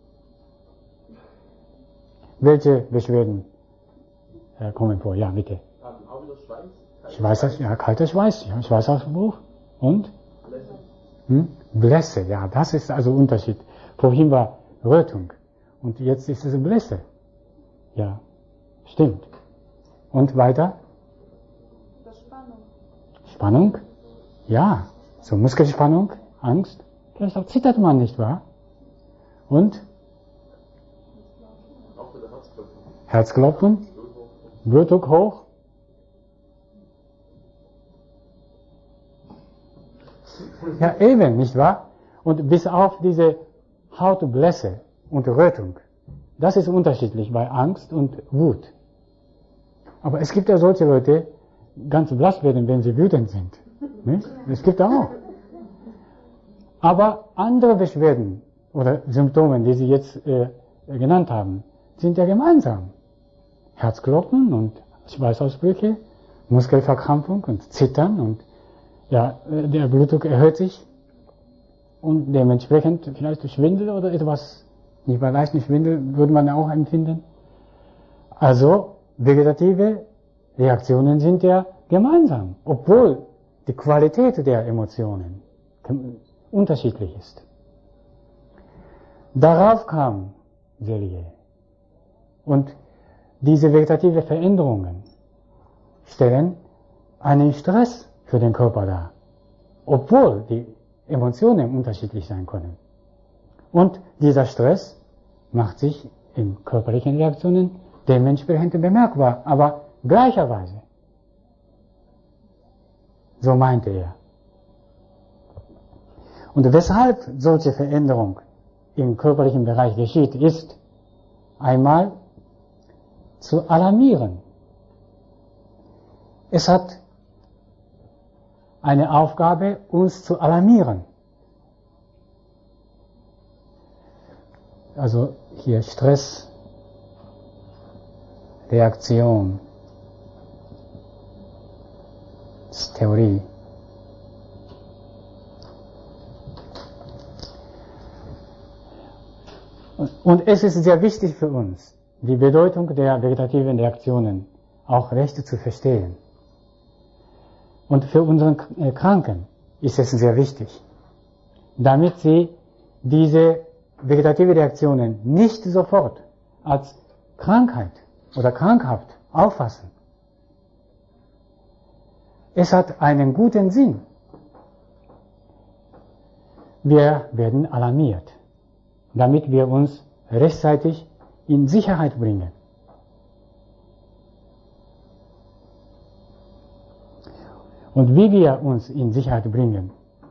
Speaker 1: Welche Beschwerden kommen vor? Ja, bitte.
Speaker 2: Auch wieder Schweiß.
Speaker 1: Kalter Schweiß, ja, Schweißausbruch und Blässe, ja, das ist also Unterschied. Vorhin war Rötung und jetzt ist es Blässe. Ja, stimmt. Und weiter?
Speaker 3: Verspannung.
Speaker 1: Spannung? Ja, so Muskelspannung, Angst. Vielleicht auch zittert man, nicht wahr? Und?
Speaker 2: Auch wieder Herzklopfen.
Speaker 1: Herzklopfen? Blutdruck hoch? Ja, eben, nicht wahr? Und bis auf diese Hautblässe und Rötung. Das ist unterschiedlich bei Angst und Wut. Aber es gibt ja solche Leute, ganz blass werden, wenn sie wütend sind. Nicht? Es gibt auch. Aber andere Beschwerden oder Symptome, die Sie jetzt genannt haben, sind ja gemeinsam. Herzklopfen und Schweißausbrüche, Muskelverkrampfung und Zittern und ja, der Blutdruck erhöht sich und dementsprechend vielleicht Schwindel oder etwas, nicht bei leichten Schwindel würde man auch empfinden. Also vegetative Reaktionen sind ja gemeinsam, obwohl die Qualität der Emotionen unterschiedlich ist. Darauf kam Selye. Und diese vegetative Veränderungen stellen einen Stress für den Körper dar, obwohl die Emotionen unterschiedlich sein können. Und dieser Stress macht sich in körperlichen Reaktionen dementsprechend bemerkbar, aber gleicherweise. So meinte er. Und weshalb solche Veränderung im körperlichen Bereich geschieht, ist einmal zu alarmieren. Es hat eine Aufgabe, uns zu alarmieren. Also hier Stress, Reaktion, Theorie. Und es ist sehr wichtig für uns, die Bedeutung der vegetativen Reaktionen auch recht zu verstehen. Und für unseren Kranken ist es sehr wichtig, damit sie diese vegetative Reaktionen nicht sofort als Krankheit oder krankhaft auffassen. Es hat einen guten Sinn. Wir werden alarmiert, damit wir uns rechtzeitig in Sicherheit bringen. Und wie wir uns in Sicherheit bringen,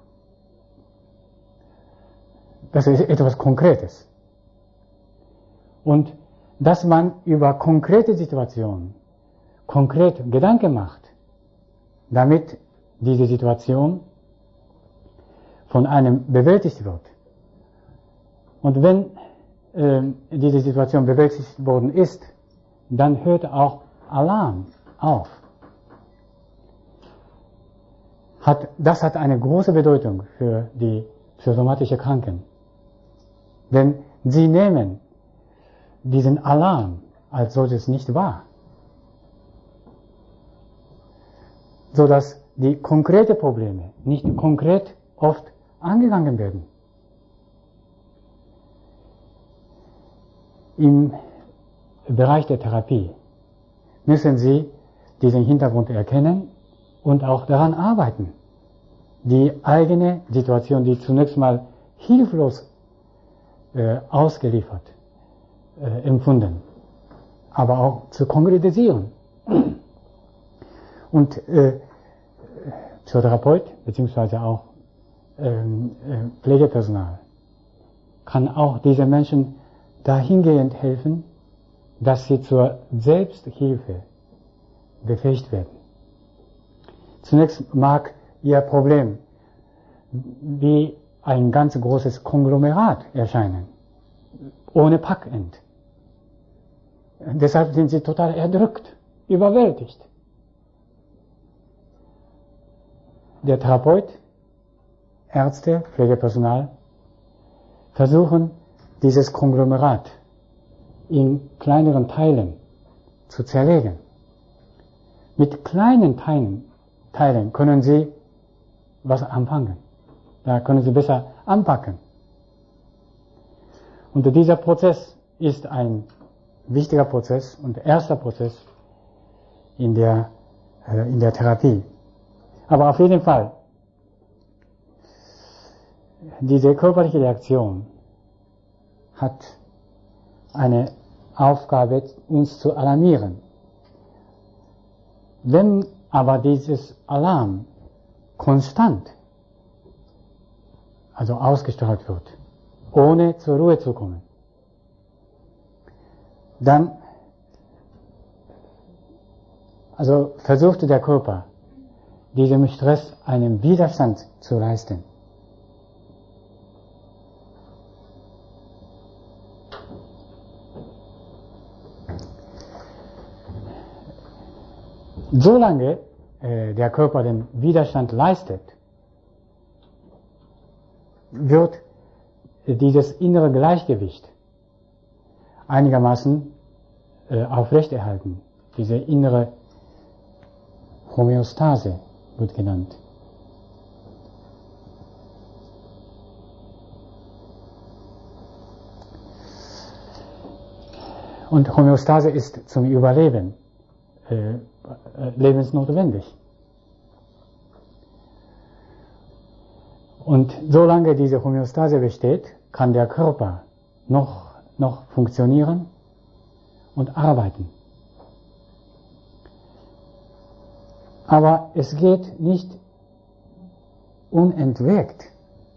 Speaker 1: das ist etwas Konkretes. Und dass man über konkrete Situationen konkret Gedanken macht, damit diese Situation von einem bewältigt wird. Und wenn diese Situation bewältigt worden ist, dann hört auch Alarm auf. Das hat eine große Bedeutung für die psychosomatischen Kranken. Denn sie nehmen diesen Alarm als solches nicht wahr, sodass die konkreten Probleme nicht konkret oft angegangen werden. Im Bereich der Therapie müssen Sie diesen Hintergrund erkennen und auch daran arbeiten, die eigene Situation, die zunächst mal hilflos ausgeliefert empfunden, aber auch zu konkretisieren. Und Psychotherapeut bzw. auch Pflegepersonal kann auch diese Menschen dahingehend helfen, dass sie zur Selbsthilfe befähigt werden. Zunächst mag ihr Problem wie ein ganz großes Konglomerat erscheinen, ohne Packend. Deshalb sind sie total erdrückt, überwältigt. Der Therapeut, Ärzte, Pflegepersonal versuchen, dieses Konglomerat in kleineren Teilen zu zerlegen. Mit kleinen Teilen können Sie was anfangen. Da können Sie besser anpacken. Und dieser Prozess ist ein wichtiger Prozess und erster Prozess in der Therapie. Aber auf jeden Fall, diese körperliche Reaktion hat eine Aufgabe, uns zu alarmieren. Wenn aber dieses Alarm konstant, also ausgestrahlt wird, ohne zur Ruhe zu kommen, dann versucht der Körper, diesem Stress einen Widerstand zu leisten. Solange der Körper den Widerstand leistet, wird dieses innere Gleichgewicht einigermaßen aufrechterhalten. Diese innere Homöostase wird genannt. Und Homöostase ist zum Überleben lebensnotwendig. Und solange diese Homöostase besteht, kann der Körper noch funktionieren und arbeiten. Aber es geht nicht unentwegt.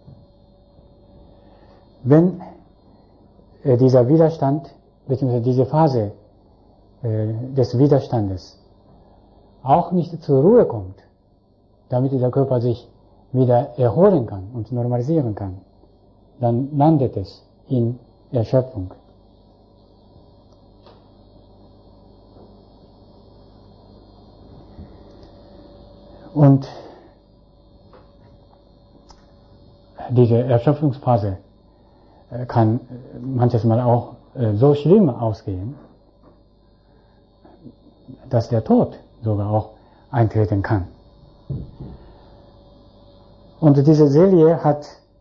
Speaker 1: Wenn dieser Widerstand bzw. diese Phase des Widerstandes auch nicht zur Ruhe kommt, damit der Körper sich wieder erholen kann und normalisieren kann, dann landet es in Erschöpfung. Und diese Erschöpfungsphase kann manches Mal auch so schlimm ausgehen, dass der Tod sogar auch eintreten kann. Und diese Serie hat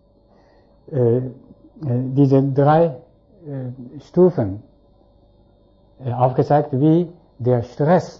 Speaker 1: diese 3 Stufen aufgezeigt, wie der Stress,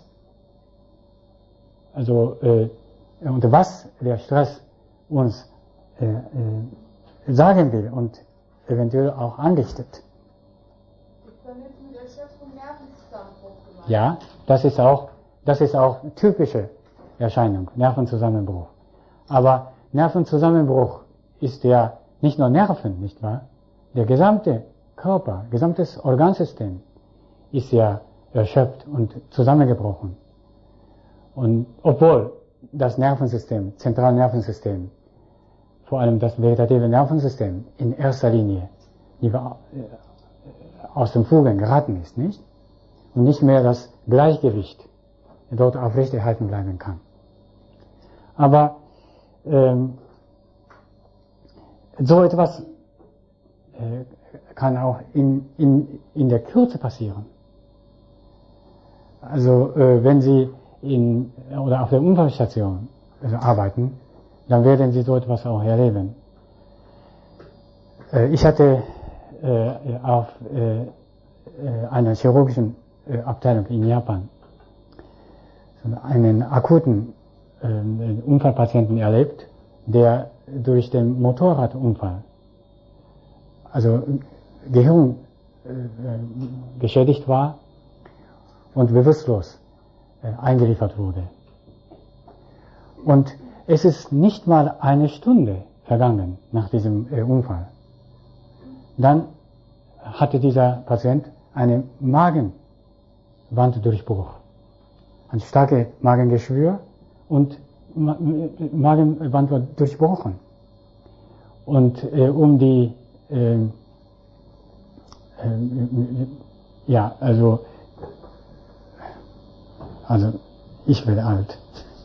Speaker 1: und was der Stress uns sagen will und eventuell auch anrichtet.
Speaker 3: Ist dann jetzt mit Erschöpfung Nervenzusammenbruch gemeint?
Speaker 1: Ja, das ist auch typische Erscheinung, Nervenzusammenbruch. Aber Nervenzusammenbruch ist ja nicht nur Nerven, nicht wahr? Der gesamte Körper, gesamtes Organsystem ist ja erschöpft und zusammengebrochen. Und obwohl das Nervensystem, zentrale Nervensystem, vor allem das vegetative Nervensystem in erster Linie aus dem Fugen geraten ist, nicht? Und nicht mehr das Gleichgewicht dort aufrechterhalten bleiben kann. Aber so etwas kann auch in der Kürze passieren. Also wenn Sie oder auf der Unfallstation arbeiten, dann werden Sie so etwas auch erleben. Ich hatte auf einer chirurgischen Abteilung in Japan einen akuten Unfallpatienten erlebt, der durch den Motorradunfall, also Gehirn geschädigt war und bewusstlos eingeliefert wurde. Und es ist nicht mal eine Stunde vergangen nach diesem Unfall. Dann hatte dieser Patient einen Magenwanddurchbruch, ein starkes Magengeschwür und Magenwand war durchbrochen. Und um die also ich werde alt.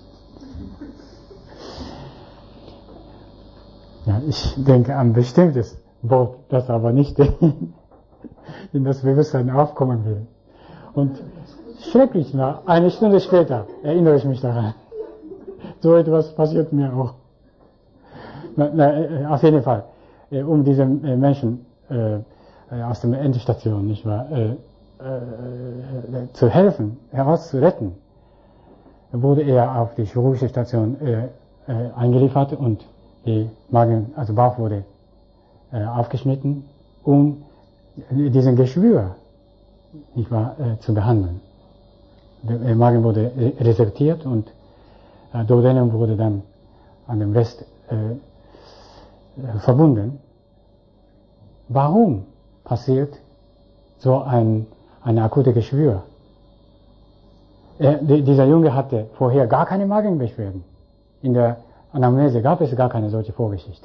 Speaker 1: Ja, ich denke an ein bestimmtes Wort, das aber nicht in das Bewusstsein aufkommen will. Und schrecklich, eine Stunde später erinnere ich mich daran. So etwas passiert mir auch. Auf jeden Fall, um diesem Menschen aus der Endstation, nicht wahr, zu helfen, herauszuretten, wurde er auf die chirurgische Station eingeliefert und die Bauch wurde aufgeschnitten, um diesen Geschwür, nicht wahr, zu behandeln. Der Magen wurde resektiert und Duodenum wurde dann an dem Rest verbunden. Warum passiert so eine akute Geschwür? Dieser Junge hatte vorher gar keine Magenbeschwerden. In der Anamnese gab es gar keine solche Vorgeschichte.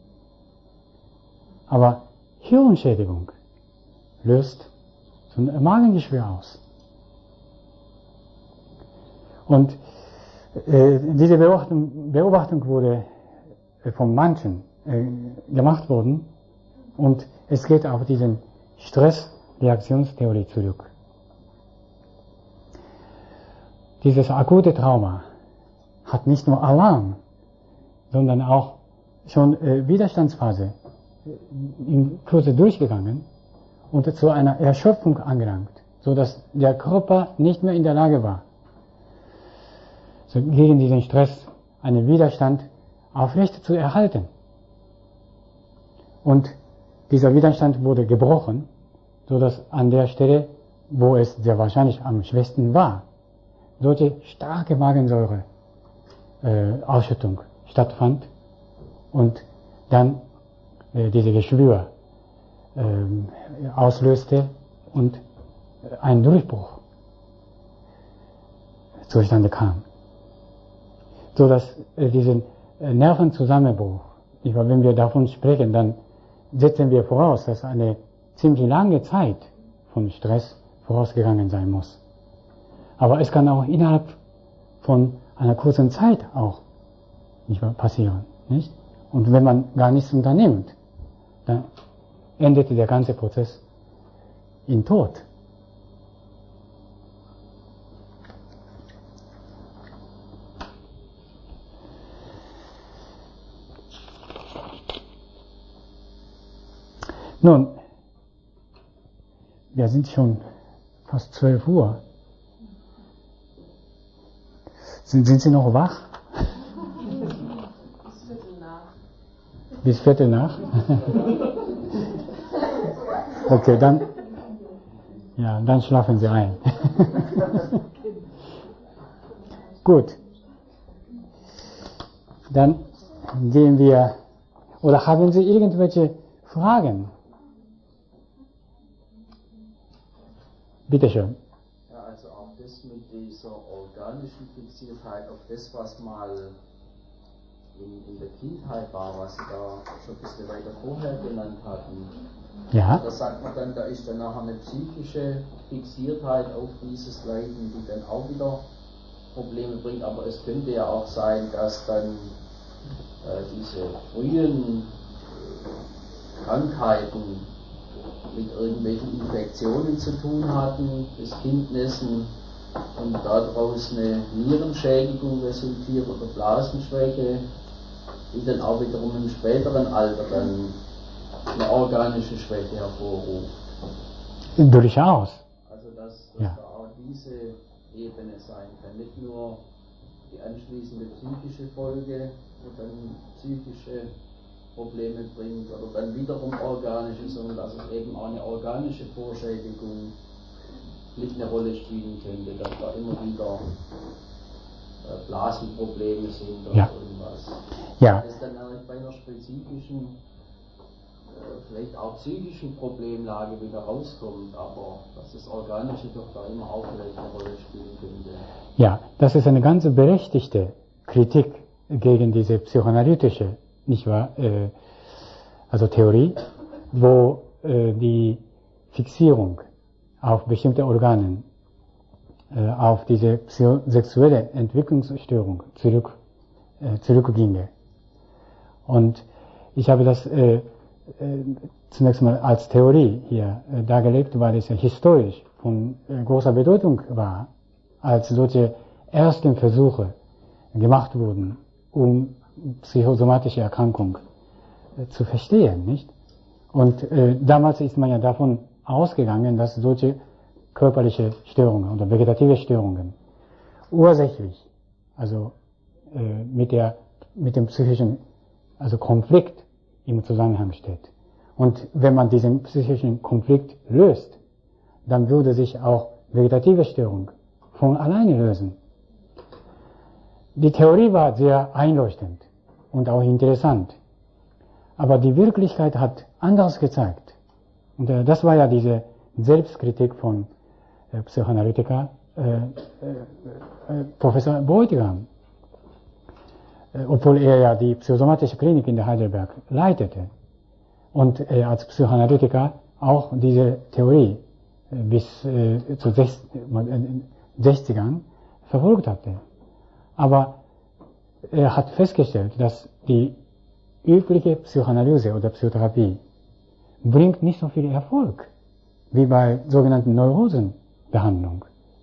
Speaker 1: Aber Hirnschädigung löst so ein Magengeschwür aus. Und diese Beobachtung wurde von manchen gemacht worden und es geht auf diesen Stressreaktionstheorie zurück. Dieses akute Trauma hat nicht nur Alarm, sondern auch schon Widerstandsphase in Kürze durchgegangen und zu einer Erschöpfung angelangt, so dass der Körper nicht mehr in der Lage war, so gegen diesen Stress einen Widerstand aufrecht zu erhalten. Und dieser Widerstand wurde gebrochen, so dass an der Stelle, wo es sehr wahrscheinlich am schwächsten war, solche starke Magensäure Ausschüttung stattfand und dann diese Geschwür auslöste und ein Durchbruch zustande kam. So dass diesen Nervenzusammenbruch, wenn wir davon sprechen, dann setzen wir voraus, dass eine ziemlich lange Zeit von Stress vorausgegangen sein muss. Aber es kann auch innerhalb von einer kurzen Zeit auch nicht mehr passieren, nicht? Und wenn man gar nichts unternimmt, dann endet der ganze Prozess in Tod. Nun, wir sind schon fast 12 Uhr. Sind Sie noch wach? Bis Viertel nach. Okay, dann schlafen Sie ein. Gut. Dann gehen wir, oder haben Sie irgendwelche Fragen? Bitte schön.
Speaker 2: Ja, also auch das mit dieser organischen Fixiertheit auf das, was mal in der Kindheit war, was Sie da schon ein bisschen weiter vorher genannt hatten.
Speaker 1: Ja.
Speaker 2: Da sagt man dann, da ist dann nachher eine psychische Fixiertheit auf dieses Leiden, die dann auch wieder Probleme bringt. Aber es könnte ja auch sein, dass dann diese frühen Krankheiten mit irgendwelchen Infektionen zu tun hatten, des Kindnissen, und daraus eine Nierenschädigung resultiert oder Blasenschwäche, die dann auch wiederum im späteren Alter dann eine organische Schwäche hervorruft.
Speaker 1: Durchaus.
Speaker 2: Also dass
Speaker 1: Ja.
Speaker 2: da auch diese Ebene sein kann, nicht nur die anschließende psychische Folge, wo dann psychische Probleme bringt oder dann wiederum organische, sondern dass es eben auch eine organische Vorschädigung mit eine Rolle spielen könnte, dass da immer wieder Blasenprobleme sind oder
Speaker 1: Ja.
Speaker 2: irgendwas.
Speaker 1: Ja.
Speaker 2: Das ist dann eigentlich bei einer spezifischen, vielleicht auch psychischen Problemlage wieder rauskommt, aber dass das Organische doch da immer auch vielleicht eine Rolle spielen könnte.
Speaker 1: Ja, das ist eine ganz berechtigte Kritik gegen diese psychoanalytische, nicht wahr, also Theorie, wo die Fixierung auf bestimmte Organen, auf diese sexuelle Entwicklungsstörung zurückginge. Und ich habe das zunächst mal als Theorie hier dargelegt, weil es ja historisch von großer Bedeutung war, als solche ersten Versuche gemacht wurden, um psychosomatische Erkrankung zu verstehen, nicht? Und damals ist man ja davon ausgegangen, dass solche körperliche Störungen oder vegetative Störungen ursächlich, also mit dem psychischen, also Konflikt im Zusammenhang steht. Und wenn man diesen psychischen Konflikt löst, dann würde sich auch vegetative Störung von alleine lösen. Die Theorie war sehr einleuchtend und auch interessant, aber die Wirklichkeit hat anderes gezeigt. Und das war ja diese Selbstkritik von Psychoanalytiker Professor Beutigam, obwohl er ja die psychosomatische Klinik in der Heidelberg leitete und als Psychoanalytiker auch diese Theorie bis zu 60ern verfolgt hatte. Aber er hat festgestellt, dass die übliche Psychoanalyse oder Psychotherapie bringt nicht so viel Erfolg wie bei sogenannten Neurosenbehandlung,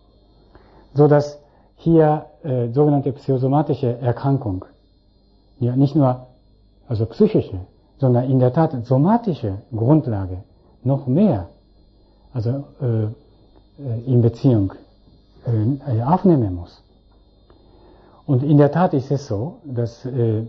Speaker 1: so dass hier sogenannte psychosomatische Erkrankung, ja nicht nur also psychische, sondern in der Tat somatische Grundlage noch mehr also in Beziehung aufnehmen muss. Und in der Tat ist es so, dass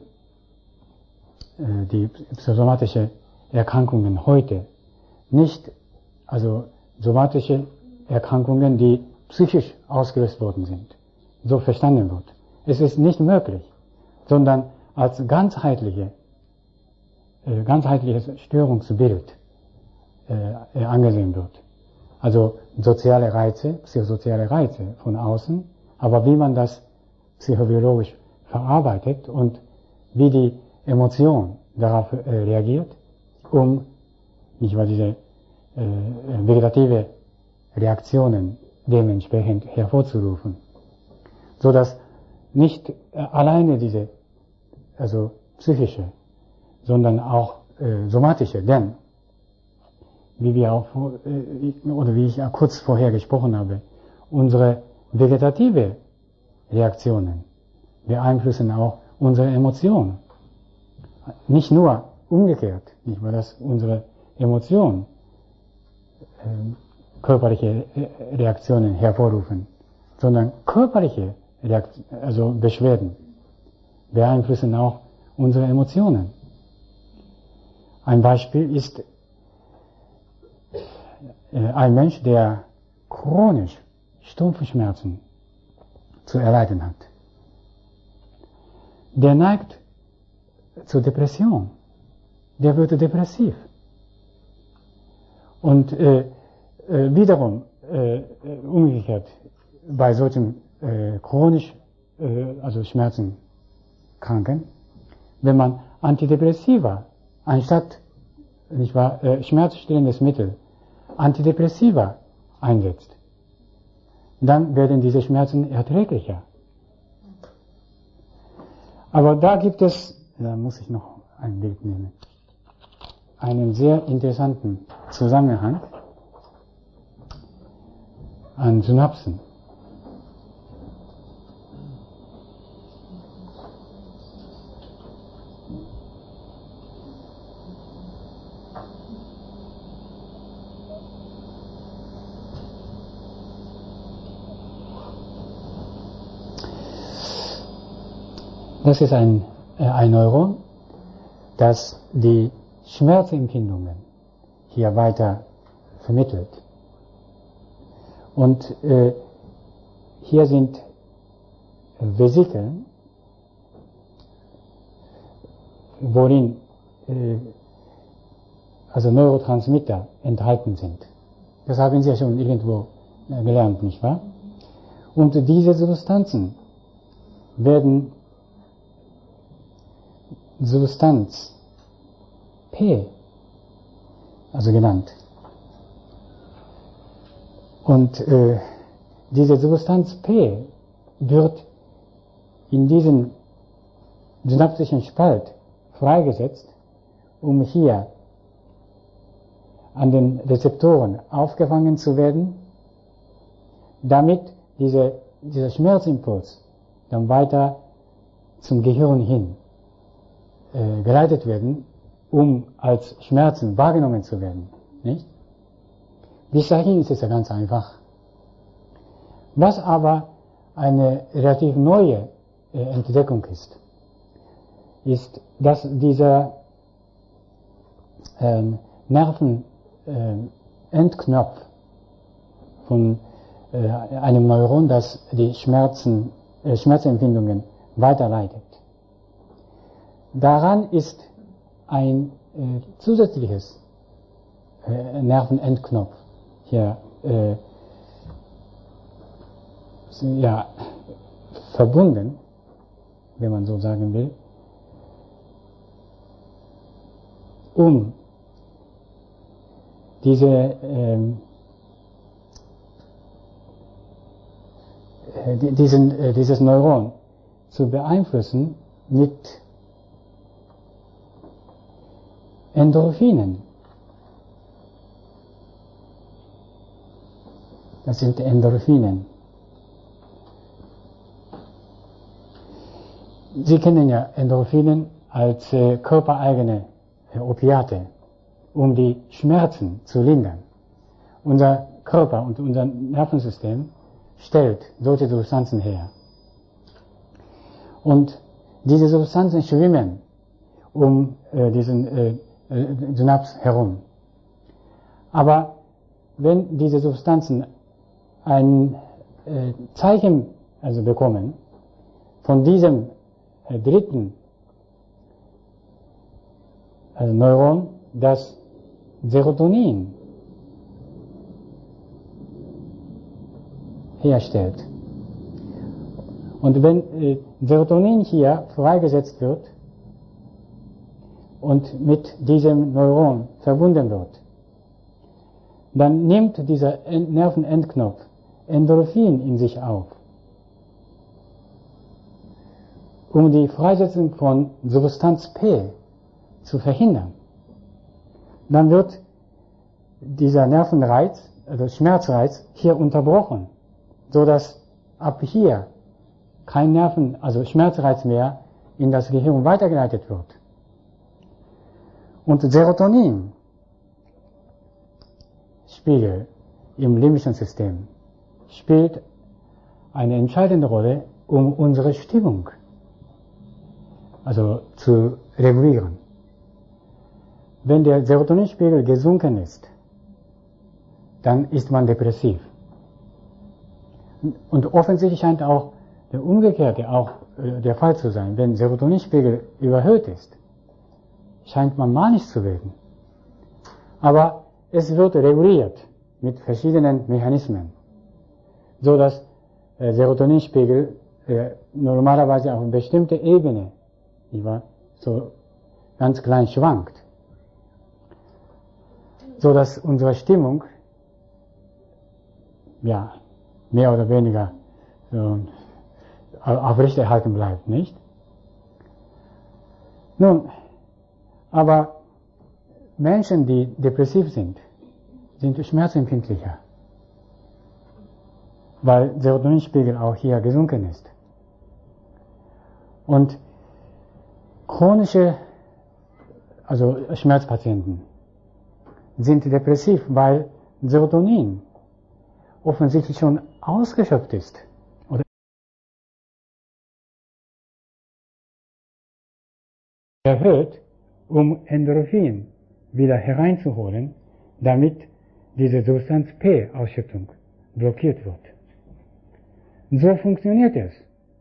Speaker 1: die psychosomatische Erkrankungen heute nicht, also somatische Erkrankungen, die psychisch ausgelöst worden sind, so verstanden wird. Es ist nicht möglich, sondern als ganzheitliches Störungsbild angesehen wird. Also soziale Reize, psychosoziale Reize von außen, aber wie man das psychobiologisch verarbeitet und wie die Emotion darauf reagiert, um nicht wahr, diese vegetative Reaktionen dementsprechend hervorzurufen, so dass nicht alleine diese also psychische, sondern auch somatische, denn wie wir auch oder wie ich kurz vorher gesprochen habe, unsere vegetative Reaktionen beeinflussen auch unsere Emotionen. Nicht nur umgekehrt, nicht wahr, dass unsere Emotionen körperliche Reaktionen hervorrufen, sondern körperliche also Beschwerden beeinflussen auch unsere Emotionen. Ein Beispiel ist ein Mensch, der chronisch Stumpfschmerzen zu erleiden hat. Der neigt zur Depression. Der wird depressiv. Und wiederum umgekehrt bei solchen chronisch also Schmerzenkranken wenn man Antidepressiva anstatt schmerzstillendes Mittel Antidepressiva einsetzt, dann werden diese Schmerzen erträglicher. Aber da gibt es, da muss ich noch ein Bild nehmen, einen sehr interessanten Zusammenhang an Synapsen. Das ist ein Neuron, das die Schmerzempfindungen hier weiter vermittelt. Und hier sind Vesikel, worin also Neurotransmitter enthalten sind. Das haben Sie ja schon irgendwo gelernt, nicht wahr? Und diese Substanzen werden Substanz P, also genannt. Und diese Substanz P wird in diesem synaptischen Spalt freigesetzt, um hier an den Rezeptoren aufgefangen zu werden, damit dieser Schmerzimpuls dann weiter zum Gehirn hin geleitet werden, um als Schmerzen wahrgenommen zu werden. Nicht? Bis dahin ist es ja ganz einfach. Was aber eine relativ neue Entdeckung ist, dass dieser Nervenendknopf von einem Neuron, das die Schmerzempfindungen weiterleitet. Daran ist ein zusätzliches Nervenendknopf hier verbunden, wenn man so sagen will, um dieses Neuron zu beeinflussen mit Endorphinen. Das sind Endorphinen. Sie kennen ja Endorphinen als körpereigene Opiate, um die Schmerzen zu lindern. Unser Körper und unser Nervensystem stellt solche Substanzen her. Und diese Substanzen schwimmen um diesen Synaps herum. Aber wenn diese Substanzen ein Zeichen bekommen von diesem dritten Neuron, das Serotonin herstellt. Und wenn Serotonin hier freigesetzt wird und mit diesem Neuron verbunden wird, dann nimmt dieser Nervenendknopf Endorphin in sich auf, um die Freisetzung von Substanz P zu verhindern. Dann wird dieser Nervenreiz, also Schmerzreiz, hier unterbrochen, so dass ab hier kein Schmerzreiz mehr in das Gehirn weitergeleitet wird. Und Serotonin-Spiegel im limbischen System spielt eine entscheidende Rolle, um unsere Stimmung zu regulieren. Wenn der Serotoninspiegel gesunken ist, dann ist man depressiv. Und offensichtlich scheint auch der Umgekehrte auch der Fall zu sein. Wenn Serotoninspiegel überhöht ist, scheint man manisch zu werden. Aber es wird reguliert mit verschiedenen Mechanismen, so dass Serotoninspiegel normalerweise auf eine bestimmte Ebene so ganz klein schwankt, so dass unsere Stimmung ja mehr oder weniger so aufrechterhalten bleibt, nicht? Nun, aber Menschen, die depressiv sind schmerzempfindlicher, weil Serotoninspiegel auch hier gesunken ist. Und chronische, also Schmerzpatienten, sind depressiv, weil Serotonin offensichtlich schon ausgeschöpft ist. Oder erhöht, um Endorphin wieder hereinzuholen, damit diese Substanz P-Ausschüttung blockiert wird. So funktioniert es,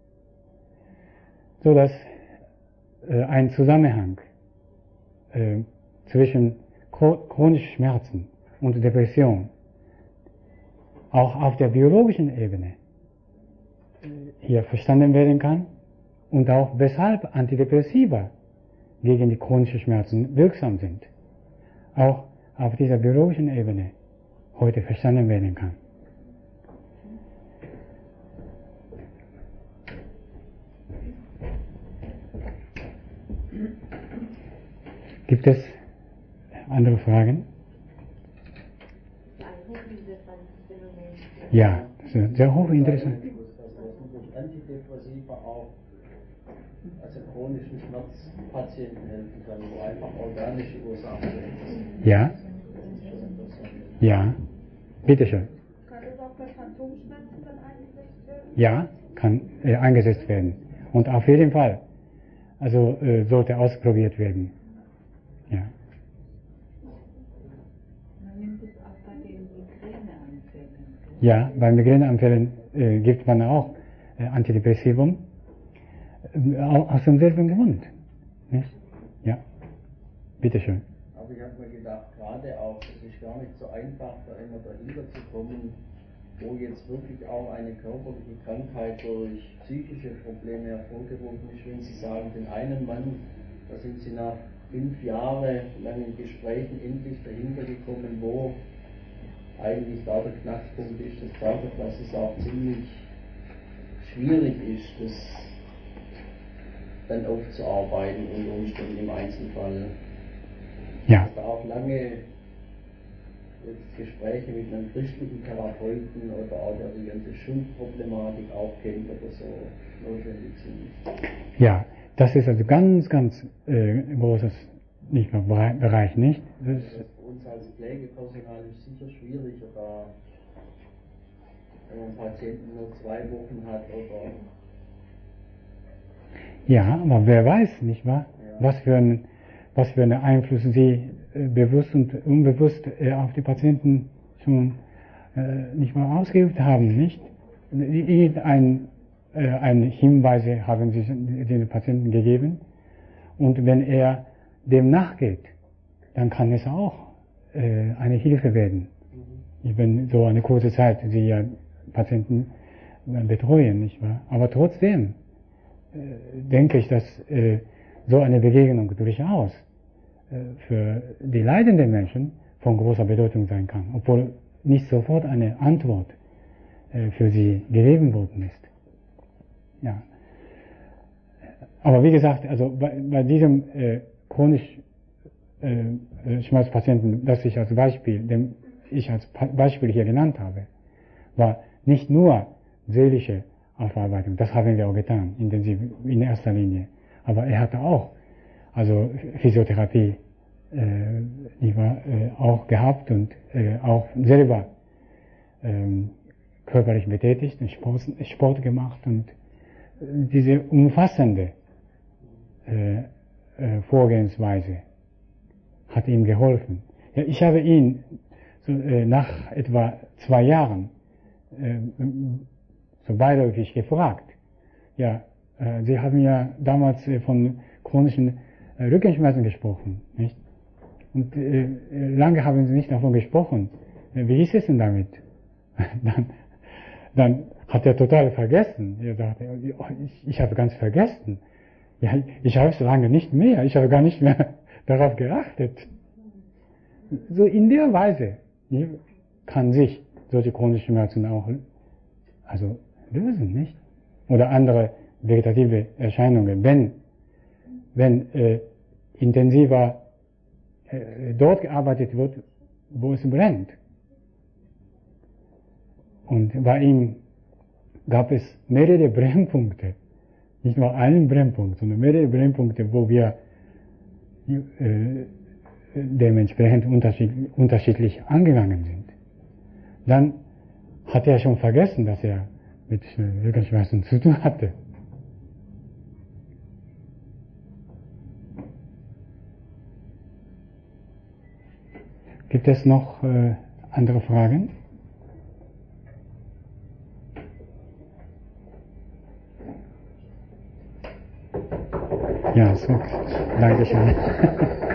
Speaker 1: so dass ein Zusammenhang zwischen chronischen Schmerzen und Depression auch auf der biologischen Ebene hier verstanden werden kann und auch weshalb Antidepressiva gegen die chronischen Schmerzen wirksam sind, auch auf dieser biologischen Ebene heute verstanden werden kann. Gibt es andere Fragen? Ja, das ist sehr hochinteressant.
Speaker 2: Durch Antidepressiva auch also chronischen Schmerzpatienten helfen kann, wo einfach organische Ursachen sind.
Speaker 1: Ja? Ja, bitteschön.
Speaker 3: Kann das auch bei Phantomschmerzen dann eingesetzt werden?
Speaker 1: Ja, kann eingesetzt werden. Und auf jeden Fall, also sollte ausprobiert werden. Ja.
Speaker 4: Man nimmt es auch bei den Migräneanfällen.
Speaker 1: Ja, bei Migräneanfällen gibt man auch Antidepressivum aus demselben Grund. Nicht? Ja, bitteschön.
Speaker 2: Aber ich habe mir gedacht, gerade auch, es ist gar nicht so einfach, da immer dahinter zu kommen, wo jetzt wirklich auch eine körperliche Krankheit durch psychische Probleme hervorgerufen ist. Wenn Sie sagen, den einen Mann, da sind Sie nach 5 Jahre langen Gesprächen endlich dahinter gekommen, wo eigentlich da der Knackpunkt ist. Das zeigt doch, dass es auch ziemlich schwierig ist, das dann aufzuarbeiten unter Umständen im Einzelfall.
Speaker 1: Ja.
Speaker 2: Dass da auch lange jetzt Gespräche mit einem christlichen Therapeuten oder auch der die ganze Schuldproblematik auch kennt oder so notwendig sind.
Speaker 1: Ja, das ist also ganz, ganz großes nicht nur Bereich, nicht? Das ist
Speaker 2: für uns als Pflegepersonal ist sicher schwierig, oder wenn man einen Patienten nur 2 Wochen hat oder.
Speaker 1: ja, aber wer weiß, nicht wahr? Ja. Was für einen Einfluss Sie bewusst und unbewusst auf die Patienten schon nicht mal ausgeübt haben, nicht? Ein Hinweise haben Sie den Patienten gegeben, und wenn er dem nachgeht, dann kann es auch eine Hilfe werden. Wenn so eine kurze Zeit Sie ja Patienten betreuen, nicht wahr? Aber trotzdem denke ich, dass so eine Begegnung durchaus für die leidenden Menschen von großer Bedeutung sein kann, obwohl nicht sofort eine Antwort für sie gegeben worden ist. Ja. Aber wie gesagt, also bei diesem chronisch Schmerzpatienten, das ich als Beispiel hier genannt habe, war nicht nur seelische Aufarbeitung, das haben wir auch getan, intensiv in erster Linie, aber er hatte auch also Physiotherapie auch gehabt und auch selber körperlich betätigt und Sport gemacht, und diese umfassende Vorgehensweise hat ihm geholfen. Ja, ich habe ihn nach etwa 2 Jahren so beiläufig gefragt. Ja, Sie haben ja damals von chronischen Rückenschmerzen gesprochen, nicht? Und lange haben Sie nicht davon gesprochen. Wie ist es denn damit? Dann hat er total vergessen. Er sagte, ich habe ganz vergessen. Ja, ich habe es lange nicht mehr. Ich habe gar nicht mehr darauf geachtet. So in der Weise kann sich solche chronische Schmerzen auch lösen, nicht? Oder andere vegetative Erscheinungen, wenn intensiver dort gearbeitet wird, wo es brennt. Und bei ihm gab es mehrere Brennpunkte, nicht nur einen Brennpunkt, sondern mehrere Brennpunkte, wo wir dementsprechend unterschiedlich angegangen sind. Dann hat er schon vergessen, dass er mit Rückenschmerzen zu tun hatte. Gibt es noch andere Fragen? Ja, so. Dankeschön.